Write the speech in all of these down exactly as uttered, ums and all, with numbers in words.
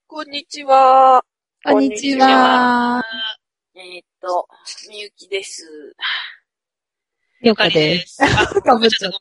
こんにちは。 こんにちは。 えーっと、みゆきです。 よかです。 あ、 かぶっちゃった。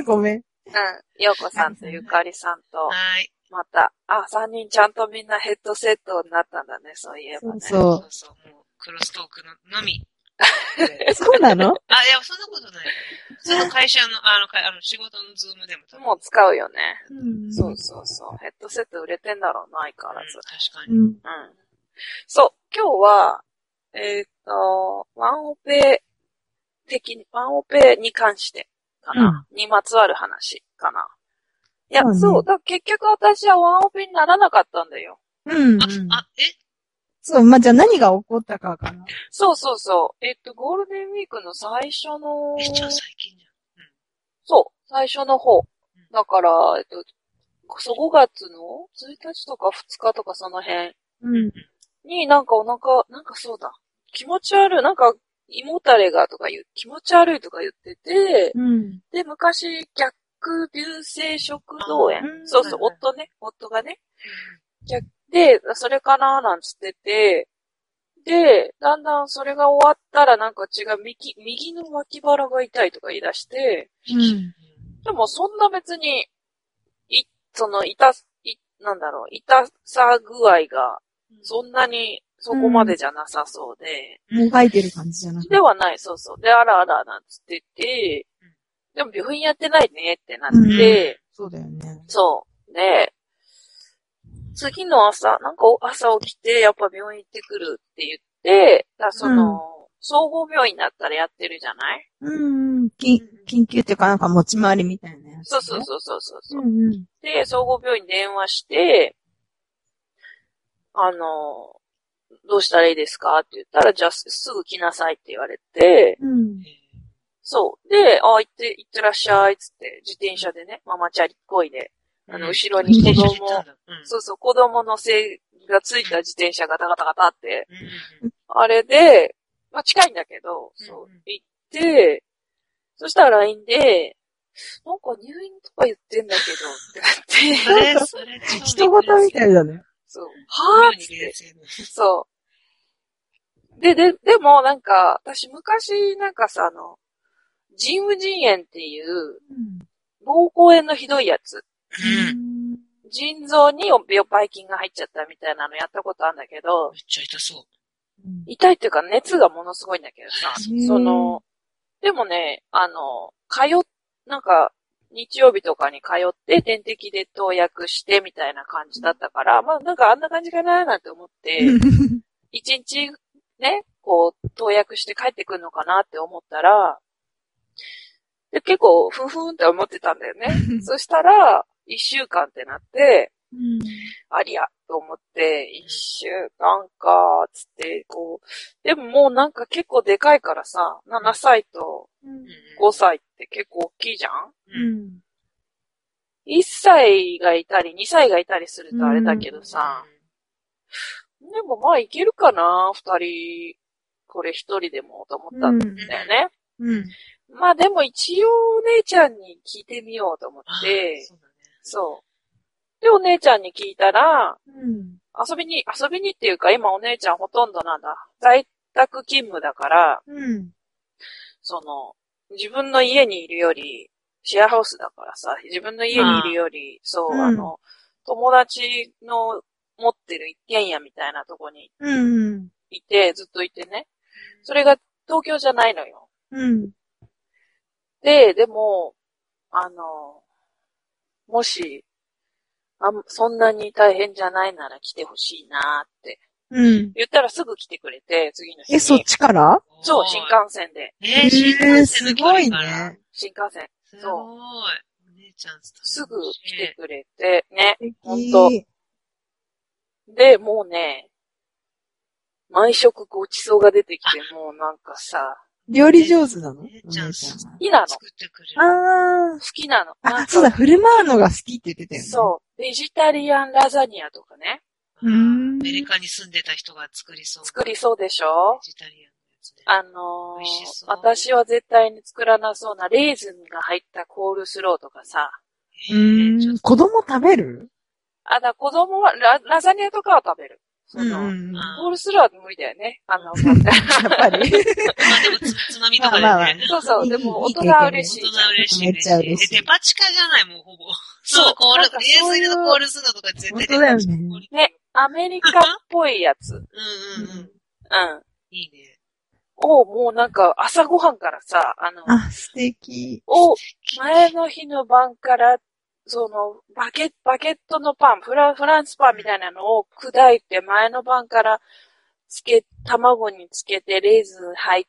ごめん。 うん。ようこさんとゆかりさんと、 はい。 また、あ、三人ちゃんとみんなヘッドセットになったんだね、そういえばね。 そうそうそう。もう、クロストークののみ。 そうなの？ あ、いや、そんなことない。普通の会社の、あの、かあの仕事のズームでも多分。 もう使うよね。 うん。 そうそうそう。ヘッドセット売れてんだろうな、相変わらず。 うん、確かに。 うん。 うん。そう、今日は、えーっと、ワンオペ的に、ワンオペに関してかな、うん、にまつわる話かな。いや、そう、ね、そうだ結局私はワンオペにならなかったんだよ。 うん、うん。 あ、あ、えそう、まあ、じゃあ何が起こったかかな。 そうそうそう。えっと、ゴールデンウィークの最初の、 え、じゃあ最近じゃん。うん。 そう、最初の方。だから、えっと、そう、ごがつのついたちとかふつかとかその辺。 うん。 になんかお腹、なんかそうだ。気持ち悪い、なんか胃もたれがとか言う、気持ち悪いとか言ってて、 うん。 で、昔、逆流性食道炎。そうそう、夫ね、夫がね。逆で、それかなーなんつってて、で、だんだんそれが終わったらなんか違う、右、右の脇腹が痛いとか言い出して、 うん。 でもそんな別に、い、その痛、い、なんだろう、痛さ具合が、そんなにそこまでじゃなさそうで。 もう書いてる感じじゃなくて。 ではない、そうそう。で、あらあらなんつってて、でも病院やってないねってなって、 うん、そうだよね。 そう。で、次の朝、なんか朝起きて、やっぱ病院行ってくるって言って、だその、うん、総合病院だったらやってるじゃない？ うん、緊、緊急っていうかなんか持ち回りみたいなやつ、ね。 そうそうそうそうそう、 うんうん。 で、総合病院に電話して、あの、どうしたらいいですかって言ったら、じゃあすぐ来なさいって言われて、 うん、 そう。で、あ、行って、行ってらっしゃいっつって、自転車でね、ママチャリっこいで、あの、後ろに子供、うん、そうそう、子供の背がついた自転車がガタガタガタって、うん、あれで、まあ、近いんだけど、そう、行って、そしたら ライン で、なんか入院とか言ってんだけど、ってなって。 それ、それ、 人事みたいだね。 そう。はぁって。そう。で、で、でもなんか、私昔なんかさ、あの、腎盂腎炎っていう、膀胱炎のひどいやつ。うん、腎臓にばい菌が入っちゃったみたいなのやったことあるんだけど。 めっちゃ痛そう。 痛いっていうか熱がものすごいんだけどさ。その、でもね、あの、通っ、なんか、日曜日とかに通って点滴で投薬してみたいな感じだったから、まあなんかあんな感じかなーなんて思って、一日ね、こう、投薬して帰ってくるのかなって思ったら、で結構、ふんふんって思ってたんだよね。そしたら、一週間ってなって、うん、ありゃ、と思って、一週間か、つって、こう、でももうなんか結構でかいからさ、ななさいとごさいって結構大きいじゃん、うん、いっさいがいたり、にさいがいたりするとあれだけどさ、うん、でもまあいけるかな、二人、これ一人でもと思ったんだよね。うんうん、まあでも一応お姉ちゃんに聞いてみようと思って、そうだね、そう。で、お姉ちゃんに聞いたら、うん、遊びに、遊びにっていうか今お姉ちゃんほとんどなんだ、在宅勤務だから、うん、その、自分の家にいるより、シェアハウスだからさ、自分の家にいるより、そう、うん、あの、友達の持ってる一軒家みたいなとこにいて、うん、ずっといてね。それが東京じゃないのよ。うん、で、でも、あの、もし、あ、そんなに大変じゃないなら来てほしいなーって。うん。言ったらすぐ来てくれて、次の日に。 え、そっちから？ そう、新幹線で。 えー、新幹線の距離から、 えー、すごいね。 新幹線。 そう。すごい。お姉ちゃんすぐ来てくれて、ね。ほんと。で、もうね、毎食ごちそうが出てきて、もうなんかさ、 料理上手なの？ 姉ちゃん、好きなの。 作ってくれる。 ああ。 好きなの。 あ、そうだ、振る舞うのが好きって言ってたよね。 そう。ベジタリアンラザニアとかね。 うん。アメリカに住んでた人が作りそう。 作りそうでしょ？ ベジタリアンのやつね。 あのー、私は絶対に作らなそうなレーズンが入ったコールスローとかさ。 うーん。子供食べる？ あの、子供はラ、ラザニアとかは食べる。その、 うんうん。 コールスローは無理だよね。あの、 やっぱり。 まあでもつ、つまみとかでね。 まあまあまあそうそう、でも大人は嬉しい。 大人は嬉しい。 めっちゃ嬉しいで、デパ地下じゃない、もうほぼ。 そうそう、コール、 なんかそういう冷水のコールスローとか絶対本当だよね。 ね、アメリカっぽいやつ。 うんうんうん。 うん。 いいね。 を、もうなんか朝ごはんからさ、あの、 あ、素敵。 を、前の日の晩から、その、バケット、バケットのパン、フラン、フランスパンみたいなのを砕いて、前の晩からつけ、卵につけて、レーズン入って、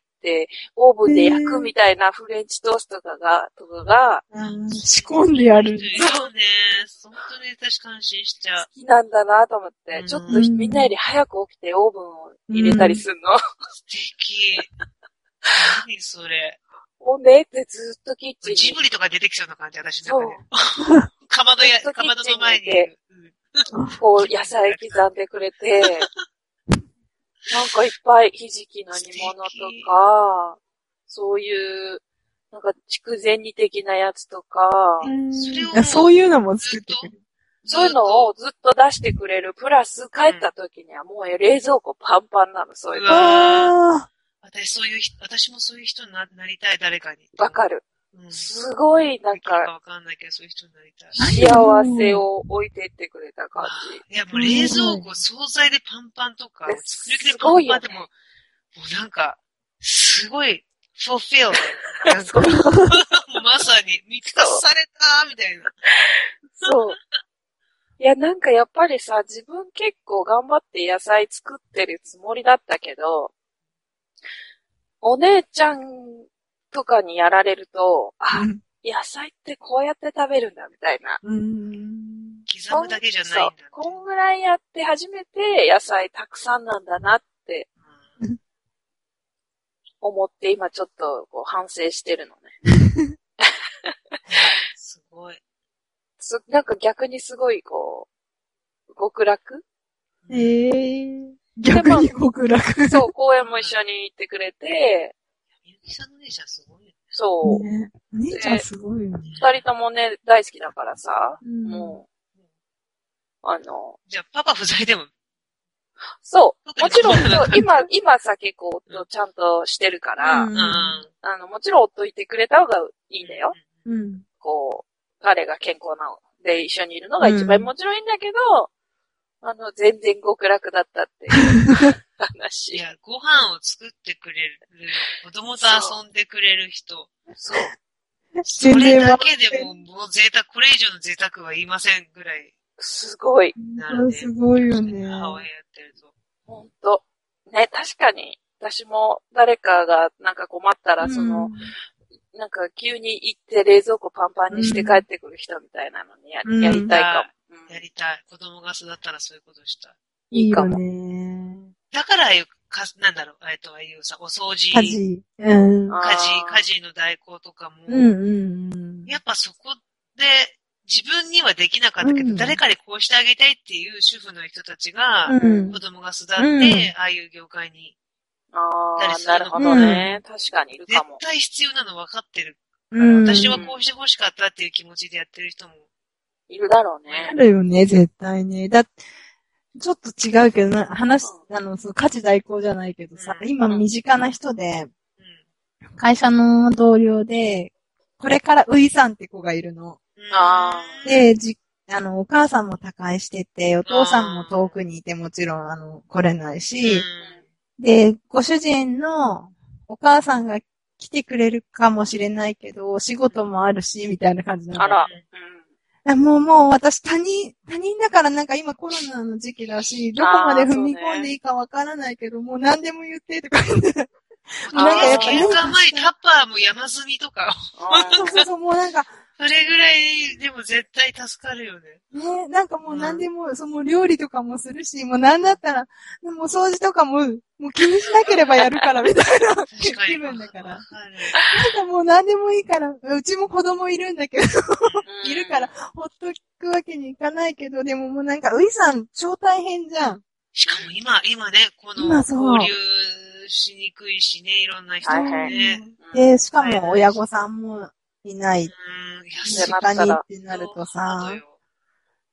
オーブンで焼くみたいなフレンチトーストとかが、とかが、 仕込んでやる。 そうね。本当に私感心しちゃう。 好きなんだなと思ってう、んちょっとみんなより早く起きてオーブンを入れたりするの。 素敵。何それ。 ほんでってずっとキッチンに。 ジブリとか出てきそうな感じ、私そうの中で。かまどや、かまどの前にいる。 こう、野菜刻んでくれて、なんかいっぱいひじきの煮物とか、そういう、なんか筑前煮的なやつとか、 それをいやそういうのも作ってくれる。 そういうのをずっと出してくれる。プラス帰った時にはもう冷蔵庫パンパンなの、そういううの。 わあ私そういう人、私もそういう人にななりたい、誰かに。 わかる。 うん。 すごい、なんできるかか、 わかんないけど、そういう人になりたい。 幸せを置いてってくれた感じ。 いや、もう冷蔵庫、惣菜でパンパンとか、 え作り置きですパごいよねンパンでも、もうなんか、すごい、fulfill なんか、まさに、満たされたみたいな。 そう。いや、なんかやっぱりさ、自分結構頑張って野菜作ってるつもりだったけど、お姉ちゃんとかにやられると、あ、 ー野菜ってこうやって食べるんだみたいな。 うん。 刻むだけじゃないんだって。 そうこんぐらいやって初めて野菜たくさんなんだなってうん思って今ちょっとこう反省してるのね。 すごい。 すなんか逆にすごいこう、極楽ええ。逆に極楽。 そう、公園も一緒に行ってくれて、 みゆきさんの姉ちゃんすごいよね。 そう、 ね。お姉ちゃんすごいよね。 二人ともね、大好きだからさ、 うんもう、あの、 じゃあ、パパ不在でも、 そう、もちろん、 特にそう今、今さ結構夫ちゃんとしてるから、 うんうん。 あの、もちろん夫いてくれた方がいいんだよ。 うん。 こう、彼が健康なので一緒にいるのが一番うんもちろんいいんだけど、あの、全然極楽だったっていう話。 いや、ご飯を作ってくれる、子供と遊んでくれる人。 そう。 それ全然わだけでも、もう贅沢、これ以上の贅沢は言いませんぐらいすごい。 なるね。 すごいよね。 母親やってると。 ほんと。ね、確かに、私も誰かがなんか困ったら、その、なんか急に行って冷蔵庫パンパンにして帰ってくる人みたいなのにや,、 うんやりたいかも。うんやりたい。子供が育ったらそういうことしたい。 いいよいいかも。 ね。 だからああいう、か、なんだろう、えっと、ああいうさ、お掃除、 家事。うん。 あ家事、家事の代行とかも、 うんうんうん。 やっぱそこで、自分にはできなかったけど、 うん誰かにこうしてあげたいっていう主婦の人たちが、 うん子供が育って、 うんああいう業界に、 ああ、 たりするのなるほどね。確かにいる絶かも。 対必要なの分かってる。 うん。 私はこうして欲しかったっていう気持ちでやってる人も。 いるだろうあね。 るよね、絶対ね。だちょっと違うけどな、話、あの、そう、家事代行じゃないけどさ、 うん今身近な人で、 うん。 会社の同僚で、これからウイさんって子がいるの。 あで、じ、あの、お母さんも他界してて、お父さんも遠くにいてもちろん、あの、来れないし、で、ご主人のお母さんが来てくれるかもしれないけど、お仕事もあるし、みたいな感じなの。 あら。うん。 あもう、もう私他人、他人だからなんか今コロナの時期だし、どこまで踏み込んでいいかわからないけど、もう何でも言ってとか言って。もうなんかやっぱ玄関前にタッパーも山積みとか、 そうそうそう、もうなんか、 それぐらいでも絶対助かるよね。 ね、なんかもう何でも、その料理とかもするし、もうなんだったら、もう掃除とかも、もう気にしなければやるからみたいな確かに。 気分だから。 わかる。 なんかもう何でもいいから、うちも子供いるんだけど、 うんいるから、ほっとくわけにいかないけど、でももうなんか、ウイさん超大変じゃん。 しかも今、今ね、この今そう交流しにくいしね、いろんな人も大ね。 で、しかも親御さんもいない。 うん、いや、 身そう近にってなるとそうさ、 よ。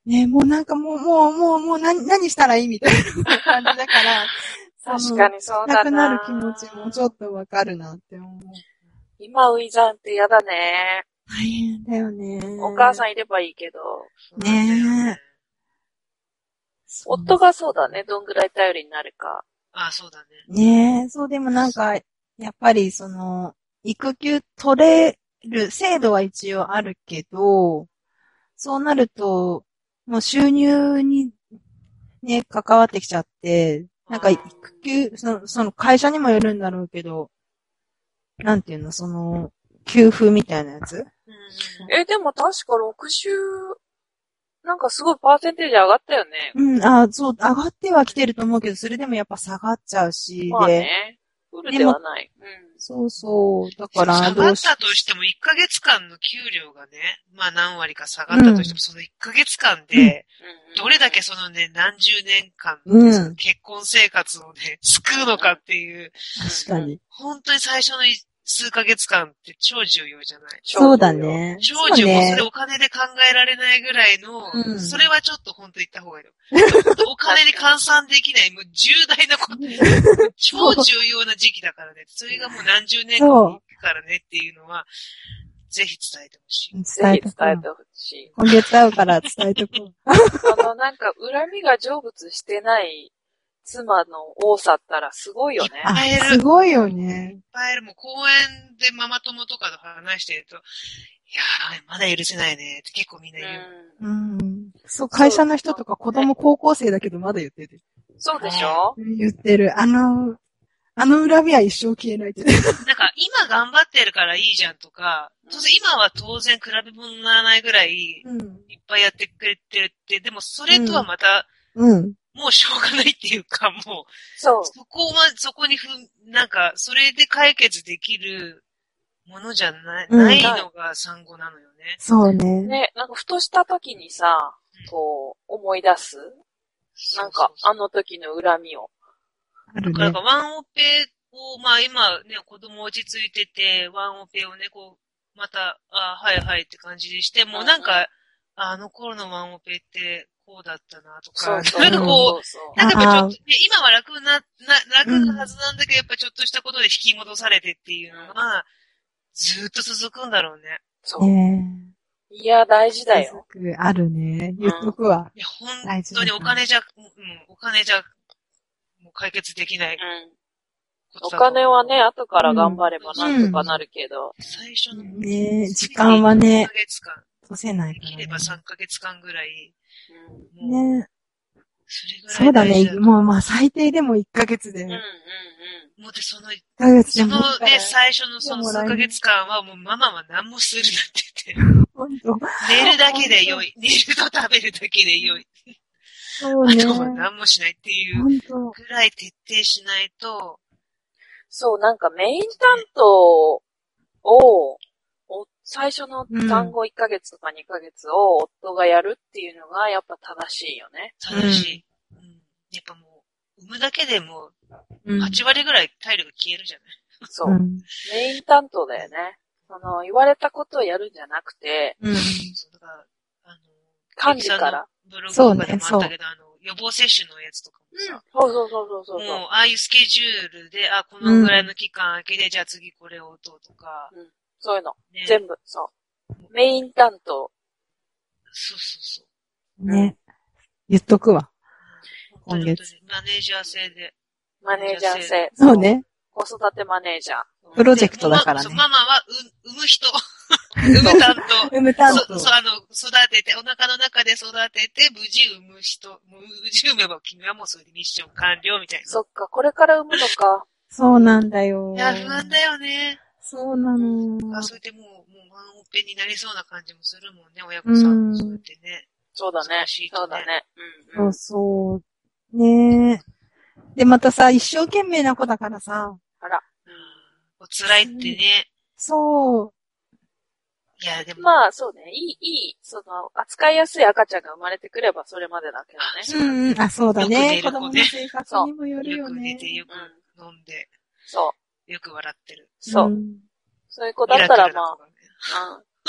ね、もうなんかもう、もう、もう、もう何、何したらいいみたいな感じだから、 確かにそうだな。 なくなる気持ちもちょっとわかるなって思う。 今、ウィザンって嫌だね。 大変だよね。 お母さんいればいいけど。 ねえ。 夫がそうだね。どんぐらい頼りになるか。 ああ、そうだね。 ねえ、そうでもなんか、やっぱりその、育休取れる制度は一応あるけど、そうなると、もう収入にね、関わってきちゃって、なんか育休、その、その会社にもよるんだろうけど、なんていうの、その、給付みたいなやつ。 うんえ、でも確かろくじゅう、なんかすごいパーセンテージ上がったよね。 うん、あ、そう、上がってはきてると思うけど、それでもやっぱ下がっちゃうし、 まあで、 ね。フルではない。うん。 そうそう、だから、 下がったとしてもいっかげつかんの給料がね、まあ何割か下がったとしても、 うんそのいっかげつかんで、 うん、 どれだけそのね、何十年間うんでその結婚生活をね、救うのかっていう、 確かに。 本当に最初の数ヶ月間って超重要じゃない？ そうだね。 超重要。 そうねそれお金で考えられないぐらいの、 うん、 それはちょっと本当言った方がいいよ。お金で換算できない、もう重大なこと、超重要な時期だからね。それがもう何十年間も行くからねっていうのは、ぜひ伝えてほしい。 伝えとこう。 ぜひ伝えてほしい。 今月会うから伝えとこう。 あの、なんか、恨みが成仏してない妻の多さったらすごいよね。 あ、すごいよね。 いっぱいいる。もう公園でママ友とかと話してると、いやー、まだ許せないねって結構みんな言う。 うん。うん、そう、会社の人とか子供高校生だけどまだ言ってて。 そうでしょ？ 言ってる。あの、あの恨みは一生消えないって。 なんか、今頑張ってるからいいじゃんとか、当然今は当然比べ物にならないぐらい、いっぱいやってくれてるって、でもそれとはまた、 うん。 もうしょうがないっていうか、もう、 そう。 そこは、そこにふ、なんか、それで解決できるものじゃない、 うん、 ないのが産後なのよね。 そうね。 ね、なんかふとした時にさ、こう、思い出す。なんか、あの時の恨みを。 あるね。 なんか、ワンオペを、まあ今ね、子供落ち着いてて、ワンオペをね、こう、また、あはいはいって感じにして、もうなんか、あの頃のワンオペって、こうだったなとか、 そうそうなんかこう、なんかやっぱちょっと、ね、今は楽な、な、楽なはずなんだけど、やっぱちょっとしたことで引き戻されてっていうのが、ずーっと続くんだろうね。 そう。いや、大事だよ。 あるね。言っとくわ。 いや、本当にお金じゃ、うん、お金じゃ、もう解決できない。 うんお金はね、後から頑張ればなんとかなるけど。 最初の。 ね時間はね、 さんかげつかん。 落とせないから、 ね。できればさんかげつかんぐらい。 ねそれぐらい。 そうだね。もうまあ最低でもいっかげつで。うんうんうん。 もうで、その、いっかげつでそのね、最初のその数ヶ月間はもうママは何もするなって言って。 本当。 寝るだけで良い。寝ると食べるだけで良い。 そうね。 あとは何もしないっていうぐらい徹底しないと。 そう、なんかメイン担当を、最初の産後いっかげつとかにかげつを夫がやるっていうのがやっぱ正しいよね。 正しい。うん、やっぱもう、産むだけでもはちわりぐらい体力消えるじゃない、 うん、そう、うん。メイン担当だよね。その、言われたことをやるんじゃなくて、うん、そうだからあの幹事から。ブログとかでもあったけど、あの、予防接種のやつとかもさ、 うん、そうそうそうそうそう。 もう、ああいうスケジュールで、あ、このぐらいの期間空けで、うん、じゃあ次これを打とうとか。 うん、そういうの、ね。全部、そう。メイン担当。 そうそうそう。 ね。言っとくわ。 今月。マネージャー制で。 マネージャー制。 そうね。 子育てマネージャー。 プロジェクトだからね。 ママは、う、産む人。産む担当。 産む担当。 そう、あの、育てて、お腹の中で育てて、無事産む人、無事産めば君はもうそれでミッション完了みたいな。 そっか、これから産むのか。 そうなんだよ。 いや、不安だよね。 そうなの。 あ、それでもう、もうワンオペになりそうな感じもするもんね、親子さん。そうやってね。 そうだね。そうだね。 うん、そうそう。ねえ。で、またさ、一生懸命な子だからさ。 あら。 お辛いってね。 そう。 いや、でも。 まあ、そうね。いい、いい、その、扱いやすい赤ちゃんが生まれてくればそれまでだけどね。うん、あ、そうだね。 子供の生活にもよるよね。 よく寝て、よく飲んで。 そう。 よく笑ってる。 そう。そういう子だったらまあ、うん。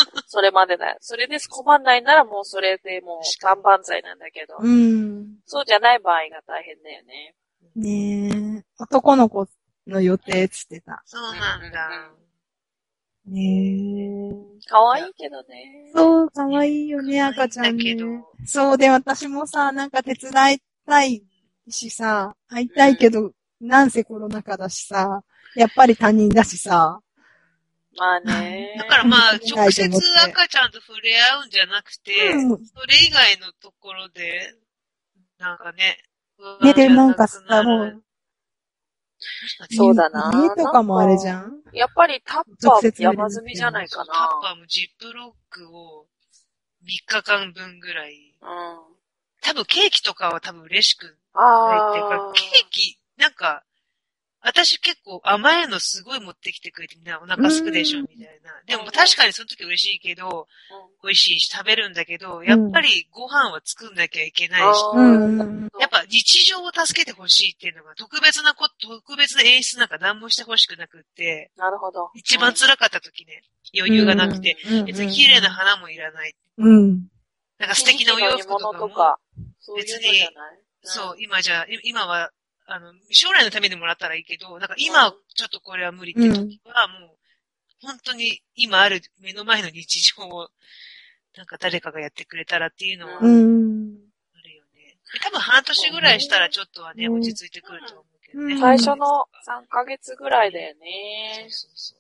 それまでだよ。それで困んないならもうそれでもう万々歳なんだけど。 うん。 そうじゃない場合が大変だよね。 ねえ。男の子の予定っつってた。 そうなんだ。 ねえ。 可愛いけどね。 そう、かわいいよね、 可愛いんだ赤ちゃんねけど。 そうで、私もさ、なんか手伝いたいしさ、会いたいけど、なんせコロナ禍だしさ、やっぱり他人だしさ。 まあね。 だからまあ、 うん直接赤ちゃんと触れ合うんじゃなくて、 うんそれ以外のところで、なんかね、 ね、で、なんかさ、もう、 そうだな。 家とかもあれじゃんやっぱりタッパー山積みじゃないかな。 タッパーもジップロックをみっかかんぶんぐらい。 うん。 多分ケーキとかは多分嬉しくないあっていうか、ケーキ、なんか、私結構甘いのすごい持ってきてくれてみんなお腹すくでしょみたいな。でも確かにその時嬉しいけど、美味しいし食べるんだけど、やっぱりご飯は作んなきゃいけないし、 うん。 やっぱ日常を助けてほしいっていうのが特別なこ、特別な演出なんか何もしてほしくなくって、 なるほど。 一番辛かった時ね、余裕がなくて、 うん別に綺麗な花もいらない。 うん。 なんか素敵なお洋服とかも、 そういうのじゃない？ そう、今じゃあ、今は、あの、将来のためにもらったらいいけど、なんか今ちょっとこれは無理って時はもう、本当に今ある目の前の日常を、なんか誰かがやってくれたらっていうのは、あるよね。多分半年ぐらいしたらちょっとはね、落ち着いてくると思うけどね。 最初のさんかげつぐらいだよね。 そうそうそう。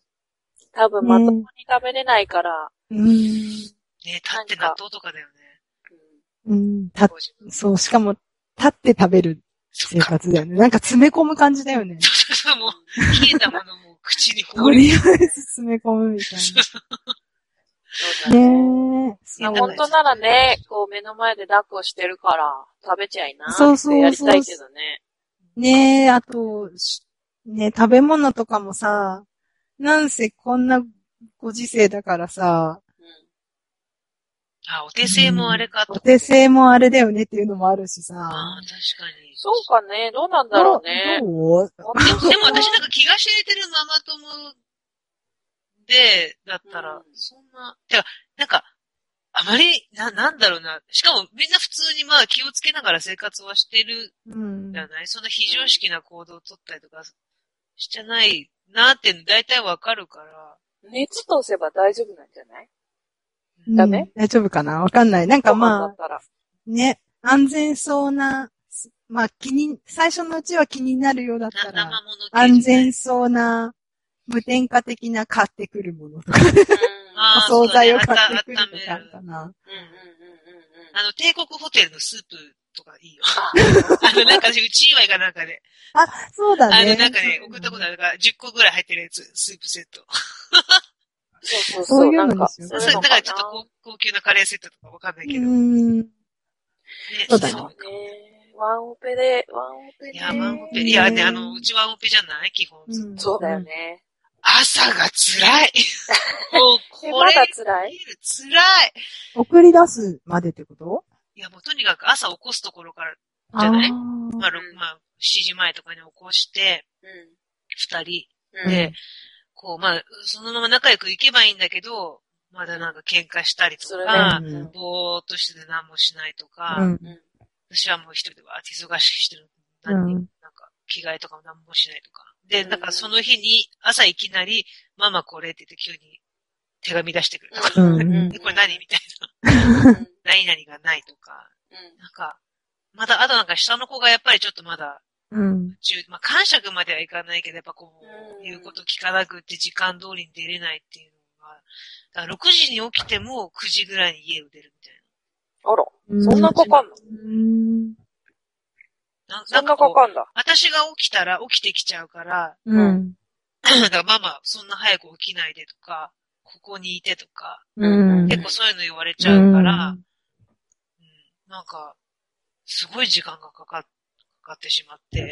多分まともに食べれないから。 うん。ね、 立って納豆とかだよね。 うん。た、そう、しかも、立って食べる生活だよね。なんか詰め込む感じだよね。 そうそうそう、もう、冷えたものも口にとりあえず詰め込むみたいな。ねえ。 本当ならね、こう目の前で抱っこしてるから食べちゃいなそうそうそう。 やりたいけどね。 ねえ、あと、ね、食べ物とかもさ、なんせこんなご時世だからさ、 あ、お手製もあれかと、 うん。お手製もあれだよねっていうのもあるしさ。 ああ、確かに。 そうかね。どうなんだろうね。 どうでも、でも私なんか気が知れてるママ友で、だったら、そんな、てか、なんか、あまり、な、なんだろうな。しかもみんな普通にまあ気をつけながら生活はしてるじゃない、うん、そんな非常識な行動をとったりとかしてないなって大体わかるから。 熱通せば大丈夫なんじゃない？ダメ、 うん、大丈夫かなわかんない。なんかまあ、ね、安全そうな、まあ気に、最初のうちは気になるようだったら、安全そうな、無添加的な買ってくるものとか、お惣菜を買ってくるとかかな。 あの、帝国ホテルのスープとかいいよ。あの、なんか、うち祝いがなんかで。 あ、そうだね。 あの、なんかね、送ったことあるから、じゅっこぐらい入ってるやつ、スープセット。 そうそうそう。 そういうのですよ。 そう、だからちょっと高級なカレーセットとかわかんないけど。 うーん。ね、そうだね。 ワンオペで、ワンオペで。 いや、ワンオペ。いやね、あの、うちワンオペじゃない基本、 うん。そうだよね。 朝が辛い。もう、これ。 まだ辛い？ 辛い。 送り出すまでってこと？ いや、もうとにかく朝起こすところからじゃないまあ、ろく、まあ、しちじまえとかに起こして、うん、二人、うん、で、こう、まあ、そのまま仲良く行けばいいんだけど、まだなんか喧嘩したりとか、ね、ぼーっとしてて何もしないとか、うん、私はもう一人でわーって忙しくしてる。何、うん、なんか、着替えとかも何もしないとか。で、なんかその日に朝いきなり、ママこれって言って急に手紙出してくるとか、うん、これ何みたいな。何々がないとか、なんか、まだ、あとなんか下の子がやっぱりちょっとまだ、うん、まあ感触まではいかないけど、やっぱこう、言うこと聞かなくって時間通りに出れないっていうのが、だからろくじに起きてもくじぐらいに家を出るみたいな。 あら、そんなかかんの？うんなそんなかかんだ。 私が起きたら起きてきちゃうから、うん。だからママ、そんな早く起きないでとか、ここにいてとか、うん、結構そういうの言われちゃうから、うん、なんか、すごい時間がかか、かかってしまって。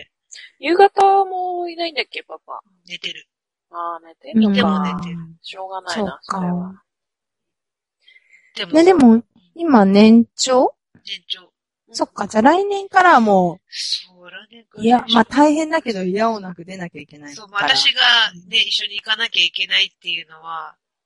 夕方もいないんだっけ、パパ。 寝てる。 ああ、寝てるのか。 でも寝てる。 しょうがないな、それは。 でも、ね、でも今年長？ 年長。 そっか、じゃあ来年からはもう、 そう、来年から。 いや、まあ大変だけど、いやおなく出なきゃいけない。 そう、まあ、私がね、一緒に行かなきゃいけないっていうのは、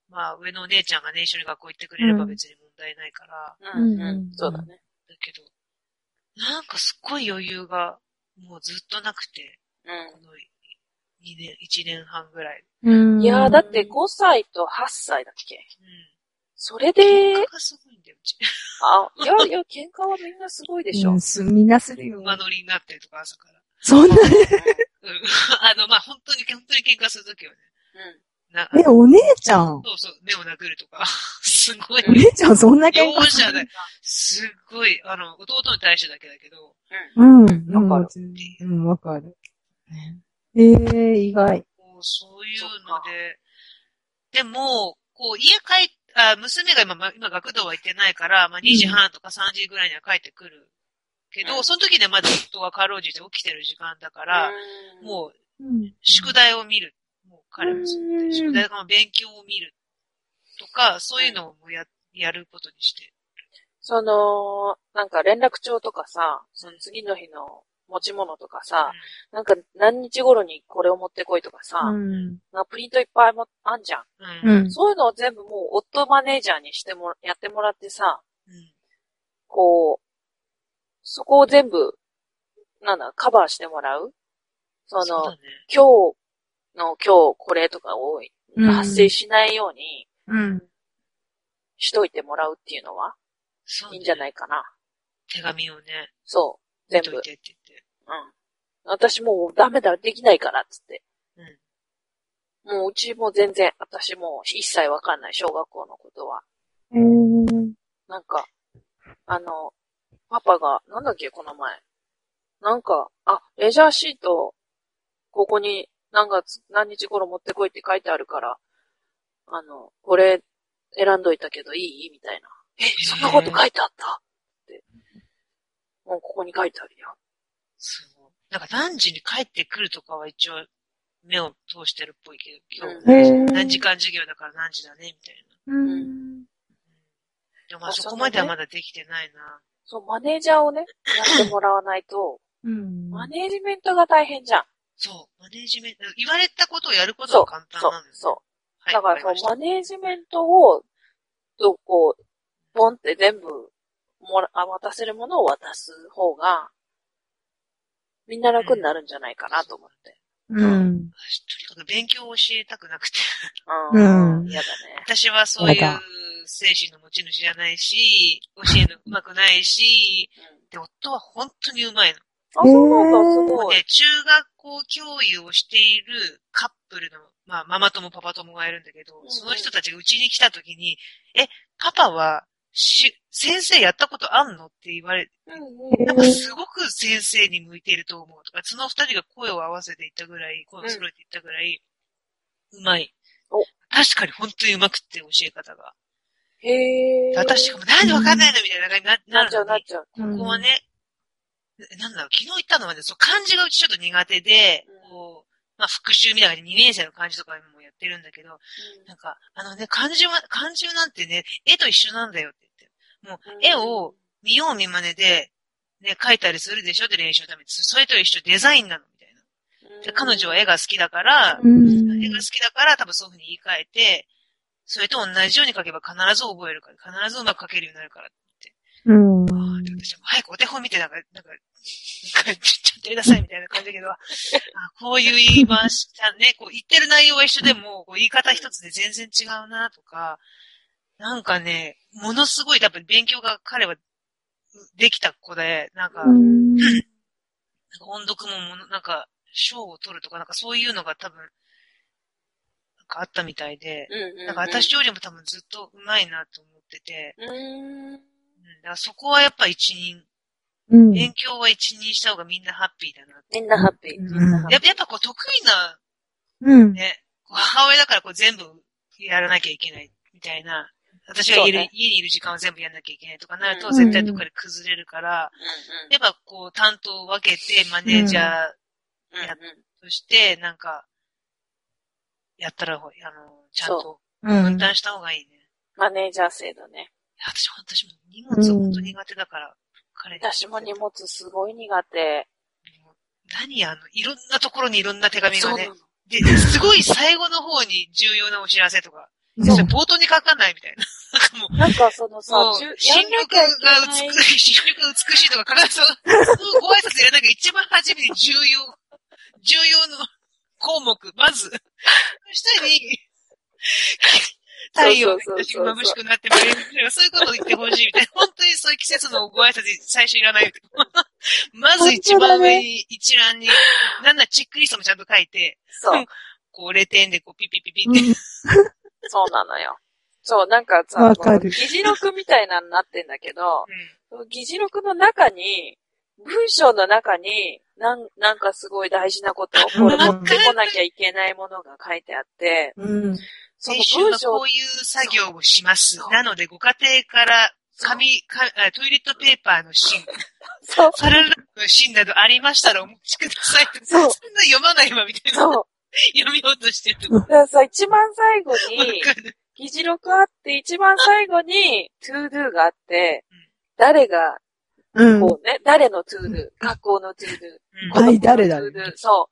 まあ上のお姉ちゃんがね、一緒に学校行ってくれれば別に問題ないから。 うんうん。うん、そうだね。 だけど、なんかすっごい余裕がもうずっとなくて、 うん、 このにねん、いちねんはんぐらい。 うん、 いやーだってごさいとはっさいだっけ、うん、それで、 喧嘩がすごいんだよ、うち。 あ、いやいや、喧嘩はみんなすごいでしょ。 うん、す、みんなするよ。 馬乗りになってるとか朝から。 そんな、うん、 あの、まあ、本当に、本当に喧嘩するときはね。 うん。 なえ、お姉ちゃん。 そうそう、目を殴るとか。すごい。 お姉ちゃんそんな喧嘩する。すっごい、あの、弟に対してだけだけど。 うん。うん。わかる。うん、わかる。ええー、意外。 そういうので。でも、こう、家帰っ、あ、娘が今、今学童は行ってないから、まあ、にじはんとかさんじぐらいには帰ってくる。けど、うん、その時でまだ夫はかろうじて起きてる時間だから、うん、もう、宿題を見る。もう彼もそうで、宿題とか勉強を見る。とか、そういうのをや、やることにして。 その、なんか連絡帳とかさ、その次の日の持ち物とかさ、うん、なんか何日頃にこれを持ってこいとかさ、うん、なんかプリントいっぱいもあんじゃん、うん。そういうのを全部もう夫マネージャーにしても、やってもらってさ、うん、こう、そこを全部、なんだ、カバーしてもらうその、そね、今日の今日これとかを発生しないように、うん。しといてもらうっていうのは、そうね、いいんじゃないかな。 手紙をね。 そう。全部。 見といてって言って。 うん。私もうダメだ、できないから、つって。うん。もううちも全然、私もう一切わかんない、小学校のことは。 うーん。 なんか、あの、パパが、なんだっけ、この前。なんか、あ、レジャーシート、ここに何月、何日頃持ってこいって書いてあるから、あの、これ選んどいたけどいいみたいな。え、そんなこと書いてあったって。もうここに書いてあるよ。 そう。なんか何時に帰ってくるとかは一応目を通してるっぽいけど、今日何時間授業だから何時だねみたいな。うん。でもまあそこまではまだできてないな。 そう、マネージャーをね、やってもらわないと、うん、マネージメントが大変じゃん。 そう、マネージメント、言われたことをやることは簡単なんですよ。 そう、そう。はい、だからそう、マネージメントを、と、こう、ポンって全部、もら、渡せるものを渡す方が、みんな楽になるんじゃないかなと思って。 うん。うん、 とにかく勉強を教えたくなくて。 うん。嫌だね。 私はそういう精神の持ち主じゃないし、教えるのうまくないし、うん、で、夫は本当にうまいの。 あ、そうなんだ、すごい。 で、中学校教諭をしているカップルの、まあ、ママ友、パパ友がいるんだけど、うん、その人たちがうちに来た時に、え、パパは、し、先生やったことあんのって言われて、うん、なんかすごく先生に向いていると思うとか、その二人が声を合わせていったぐらい、声を揃えていったぐらい、うまい。お、確かに本当にうまくって教え方が。 へー。 私がもうなんでわかんないのみたいな感じに な, なっちゃう、なっちゃう。 ここはね、なんだろう、昨日言ったのはね、そう、漢字がうちちょっと苦手で、うん、こう、まあ、復習みたいなにねん生の漢字とかもやってるんだけど、うん、なんか、あのね、漢字は、漢字なんてね、絵と一緒なんだよって言って。もう、絵を見よう見真似で、ね、描いたりするでしょって練習のために。それと一緒デザインなのみたいな。で、彼女は絵が好きだから、うん、絵が好きだから多分そういう風に言い換えて、それと同じように描けば必ず覚えるから、必ずうまく描けるようになるからって。うん。私も早くお手本見て、なんか、なんか、ちょっとやりなさいみたいな感じだけど、あこういう言い回し、ね、こう言ってる内容は一緒でも、こう言い方一つで全然違うなとか、なんかね、ものすごい多分勉強が彼はできた子で、なんか、うんなんか音読ももの、なんか、賞を取るとか、なんかそういうのが多分、なんかあったみたいで、うんうんうん、なんか私よりも多分ずっと上手いなと思ってて、うんだからそこはやっぱ一人、うん、勉強は一人した方がみんなハッピーだな。 みんなハッピー。うん、 やっぱ、やっぱこう得意な、うん、ね、母親だからこう全部やらなきゃいけないみたいな、私が家, ね、家にいる時間を全部やんなきゃいけないとかなると、絶対どっかで崩れるから、うん、やっぱこう担当を分けてマネージャーや、として、なんか、やったら、あの、ちゃんと分担した方がいいね。 うん、マネージャー制度ね。 私、私も荷物本当苦手だから、うん、彼私も荷物すごい苦手。 何あの、いろんなところにいろんな手紙がね。で、すごい最後の方に重要なお知らせとかそれ冒頭に書かないみたいな。なんかもう、 なんかそのさ、 新緑が美しい、新緑が美しいとか、必ずそのご挨拶やらなきゃ一番初めに重要、重要の項目、まず、下に、太陽が眩しくなってまいります。そういうことを言ってほしいみたいな。本当にそういう季節のご挨拶最初いらない。まず一番上に、一覧に、なんならチェックリストもちゃんと書いて、 そう。 こう、れてんでこう、ピピピピって。 そうなのよ。そう、なんかさ、議事録みたいなのになってんだけど、うん、議事録の中に、文章の中に、なん、なんかすごい大事なこと、これ持ってこなきゃいけないものが書いてあって、 うん、 その文章はこういう作業をします。なので、ご家庭から紙か、トイレットペーパーの芯、 そう。 サラダの芯などありましたらお持ちください。そう。そんな読まないわ、みたいな。そう。読みようとしてる。 だからさ、一番最後に、議事録あって、一番最後に、トゥードゥがあって、うん、誰が、こうね、うん、誰のトゥードゥ、学校のトゥードゥ、 うん、子供のトゥードゥ、そう、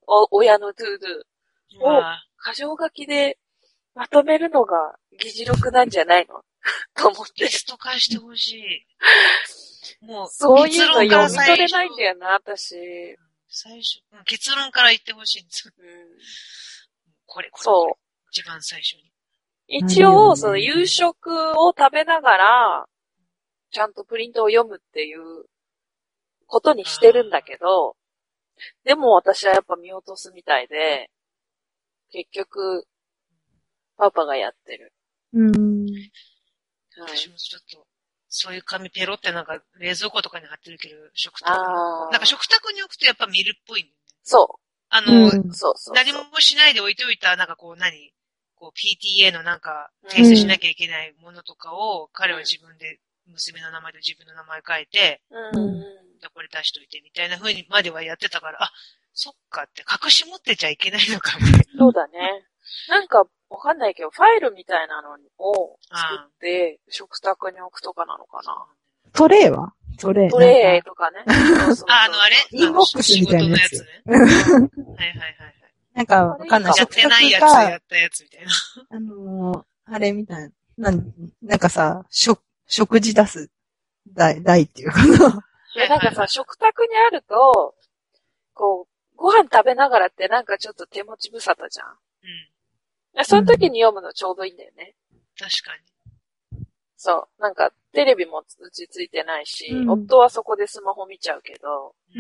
お、親のトゥードゥを、箇条書きでまとめるのが議事録なんじゃないのと思って。 テスト化してほしい。もう、 そういうの読み取れないんだよな、私。 最初、結論から言ってほしいんですよ。うん、これ、これ。 そう。 一番最初に。 一応、その夕食を食べながら、ちゃんとプリントを読むっていうことにしてるんだけど、でも私はやっぱ見落とすみたいで、結局、パパがやってる。 うん。 私もちょっと、そういう紙ペロってなんか冷蔵庫とかに貼ってるけど、食卓に。なんか食卓に置くとやっぱ見るっぽいんだよね。 そう。 あの、 うん、そうそう。 何もしないで置いておいた、なんかこう何こう ピーティーエー のなんか提出しなきゃいけないものとかを、うん、彼は自分で、娘の名前と自分の名前書いて、 うん、 これ出しといてみたいな風にまではやってたから、あ、そっかって隠し持ってちゃいけないのかみたいな。 そうだね。なんかわかんないけど、ファイルみたいなのを作って、食卓に置くとかなのかな。 トレイはトレイ。 トレイとかね。 そうそうあ、あのあれインボックスみたいなやつ。 仕事のやつね。はいはいはいはい。 なんかわかんない。 やってないやつやったやつみたいな。 あのー、あれみたいな。なん、なんかさ、食、食事出す台、台っていうかな。 いや、なんかさ、食卓にあると、こう、ご飯食べながらってなんかちょっと手持ち無沙汰じゃん。うん。その時に読むのちょうどいいんだよね。 うん、確かに。 そう。なんか、テレビもうちついてないし、うん、夫はそこでスマホ見ちゃうけど、 うん、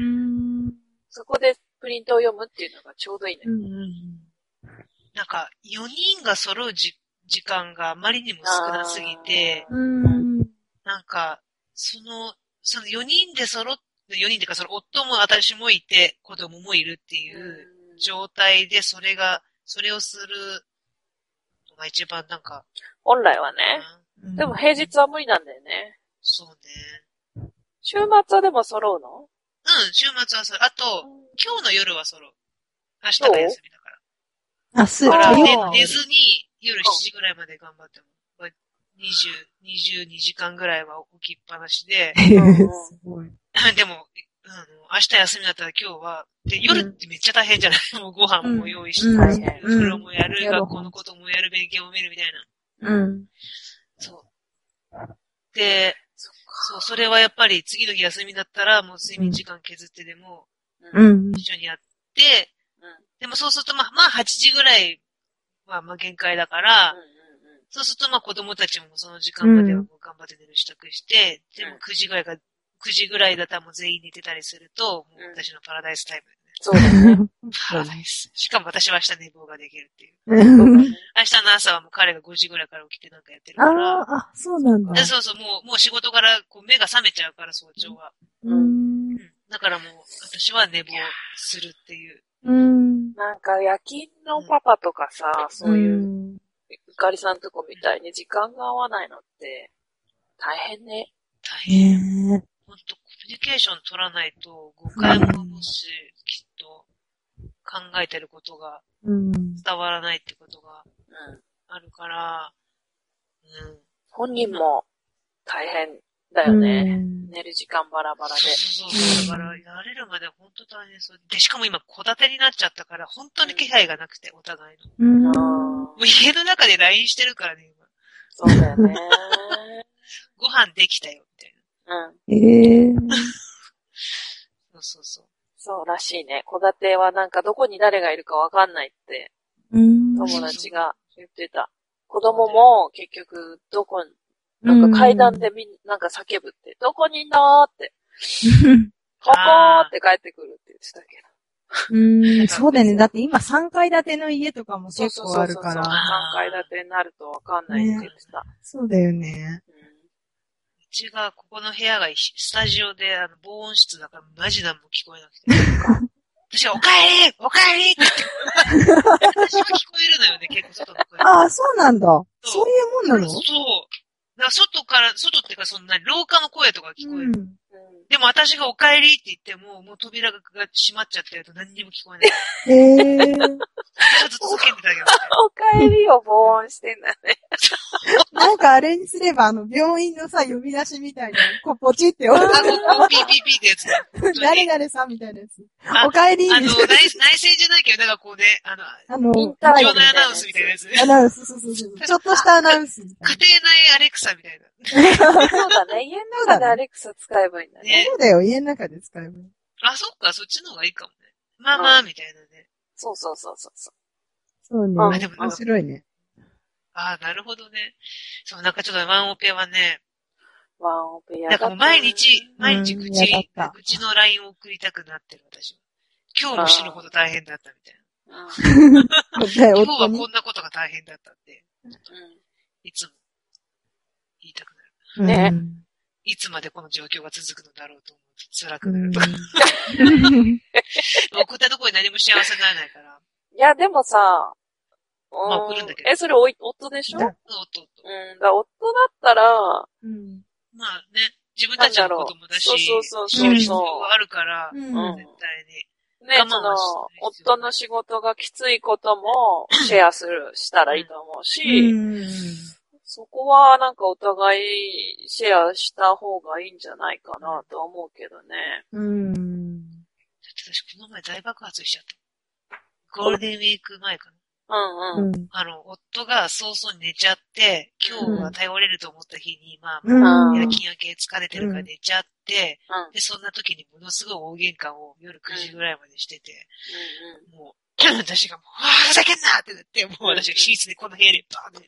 そこでプリントを読むっていうのがちょうどいいね。 うんうん、 なんか、よにんが揃うじ時間があまりにも少なすぎて、 うん、 なんか、その、そのよにんで揃って、よにんっていうか、その夫も私もいて、子供もいるっていう状態で、それが、それをするのが一番なんか。 本来はね。うん、でも平日は無理なんだよね。 そうね。 週末はでも揃うの？ うん、週末は揃う。あと、うん、今日の夜は揃う。明日が休みだから。 あ、すだから、ね、寝ずに夜しちじぐらいまで頑張っても。にじゅう、にじゅうにじかんぐらいは起きっぱなしで。 すごい。 でも、うん、明日休みだったら今日は、で、夜ってめっちゃ大変じゃない、うん、もうご飯も用意して、うん、お風呂もやる、うん、学校のこともやる、勉強も見るみたいな。うん。 そう。で、そう、それはやっぱり次の日休みだったらもう睡眠時間削ってでも、 うん。 一緒にやって、うん、でもそうするとまあ、まあはちじぐらいはまあ限界だから、うんそうすると、まあ子供たちもその時間まではもう頑張って寝る支度して、うん、でもくじぐらいが、くじぐらいだったらもう全員寝てたりすると、もう私のパラダイスタイム、ね。 そうだね。 パラダイス。しかも私は明日寝坊ができるっていう。明日の朝はもう彼がごじぐらいから起きてなんかやってるから。 ああ、そうなんだ。 そうそう、もう、もう仕事からこう目が覚めちゃうから早朝は。 うん。 だからもう私は寝坊するっていう。 うん。 なんか夜勤のパパとかさ、うん、そういう、うんゆかりさんとこみたいに時間が合わないのって、大変ね。 大変。ほんと、コミュニケーション取らないと、誤解ももし、きっと、考えてることが、伝わらないってことが、あるから、うん。 本人も、大変だよね。寝る時間バラバラで。 そうそうそう。だから、やれるまで本当大変そう。で、しかも今、戸建てになっちゃったから、本当に気配がなくて、お互いの。 うんもう家の中で ライン してるからね、今。 そうだよね。 ご飯できたよ、みたいうん。 ええー。 な。そうそうそう。 そうらしいね。戸建てはなんかどこに誰がいるかわかんないって、 うん。 友達が言ってた。子供も結局どこ、なんか階段でみんな、なんか叫ぶって、どこにいんのって、ここーって帰ってくるって言ってたけど。 うん、そうだよね。だって今さんかい建ての家とかも結構あるから。 そうそうそうそう。さんかい建てになるとわかんないって言ってた。ね、 そうだよね。 うちがここの部屋がスタジオであの防音室だからマジ何も聞こえなくて。私がおかえりおかえりって言って。私は聞こえるのよね、結構外の声。 ああ、そうなんだ。そう、そういうもんなの？ そう。だから外から、外っていうかそんな廊下の声とか聞こえる。うんでも私がお帰りって言っても、もう扉が閉まっちゃってると何にも聞こえない。へぇー。私はずっと叫んでたけどね。 お帰りを防音してんだね。 なんかあれにすれば、あの、病院のさ、呼び出しみたいな、こう、ポチって押す。 あ、こう、ピーピーピーってやつね。 誰々さんみたいなやつ。お帰りあの、内、内政じゃないけど、なんかこうね、あの、 あの、 場内アナウンスみたいなやつね。 アナウンス、そうそうそう。ちょっとしたアナウンス。家庭内アレクサみたいな。 そうだね。家の中でアレクサ使えばいいんだね。 そうだよ、家の中で使えばいい。 あ、そっか、そっちの方がいいかもね。まあまあ、みたいなね。 そうそうそうそう。 そうね。あ、でも面白いね。 ああ、なるほどね。そう、なんかちょっとワンオペはね、 ワンオペやなんかもう毎日、毎日愚痴、愚痴の ライン を送りたくなってる私は。今日も死ぬほど大変だったみたいな。今日はこんなことが大変だったんで、うん、いつも言いたくなる。ね。いつまでこの状況が続くのだろうと思うと辛くなるとか。送ったところに何も幸せにならないから。 いや、でもさ、 まあ送るんだけど。 え、それおい、夫でしょ？うん、夫、 夫。 うん。だ夫だったら、 うん、まあね、自分たちの子供だし、 そうそうそうそう。 知る必要があるから、うん、絶対に。 ね、その、夫の仕事がきついこともシェアする、したらいいと思うし、うん、そこはなんかお互いシェアした方がいいんじゃないかなと思うけどね。 うん。 だって私この前大爆発しちゃった。ゴールデンウィーク前かな。 うんうん。 あの、夫が早々に寝ちゃって、今日は頼れると思った日に、まあ、まあ、夜勤明け疲れてるから寝ちゃって、うん、で、そんな時にものすごい大喧嘩を夜くじぐらいまでしてて、うんうん、もう、私がもう、わあ、ふざけんなってなって、もう私がシーツでこの部屋でバーンって、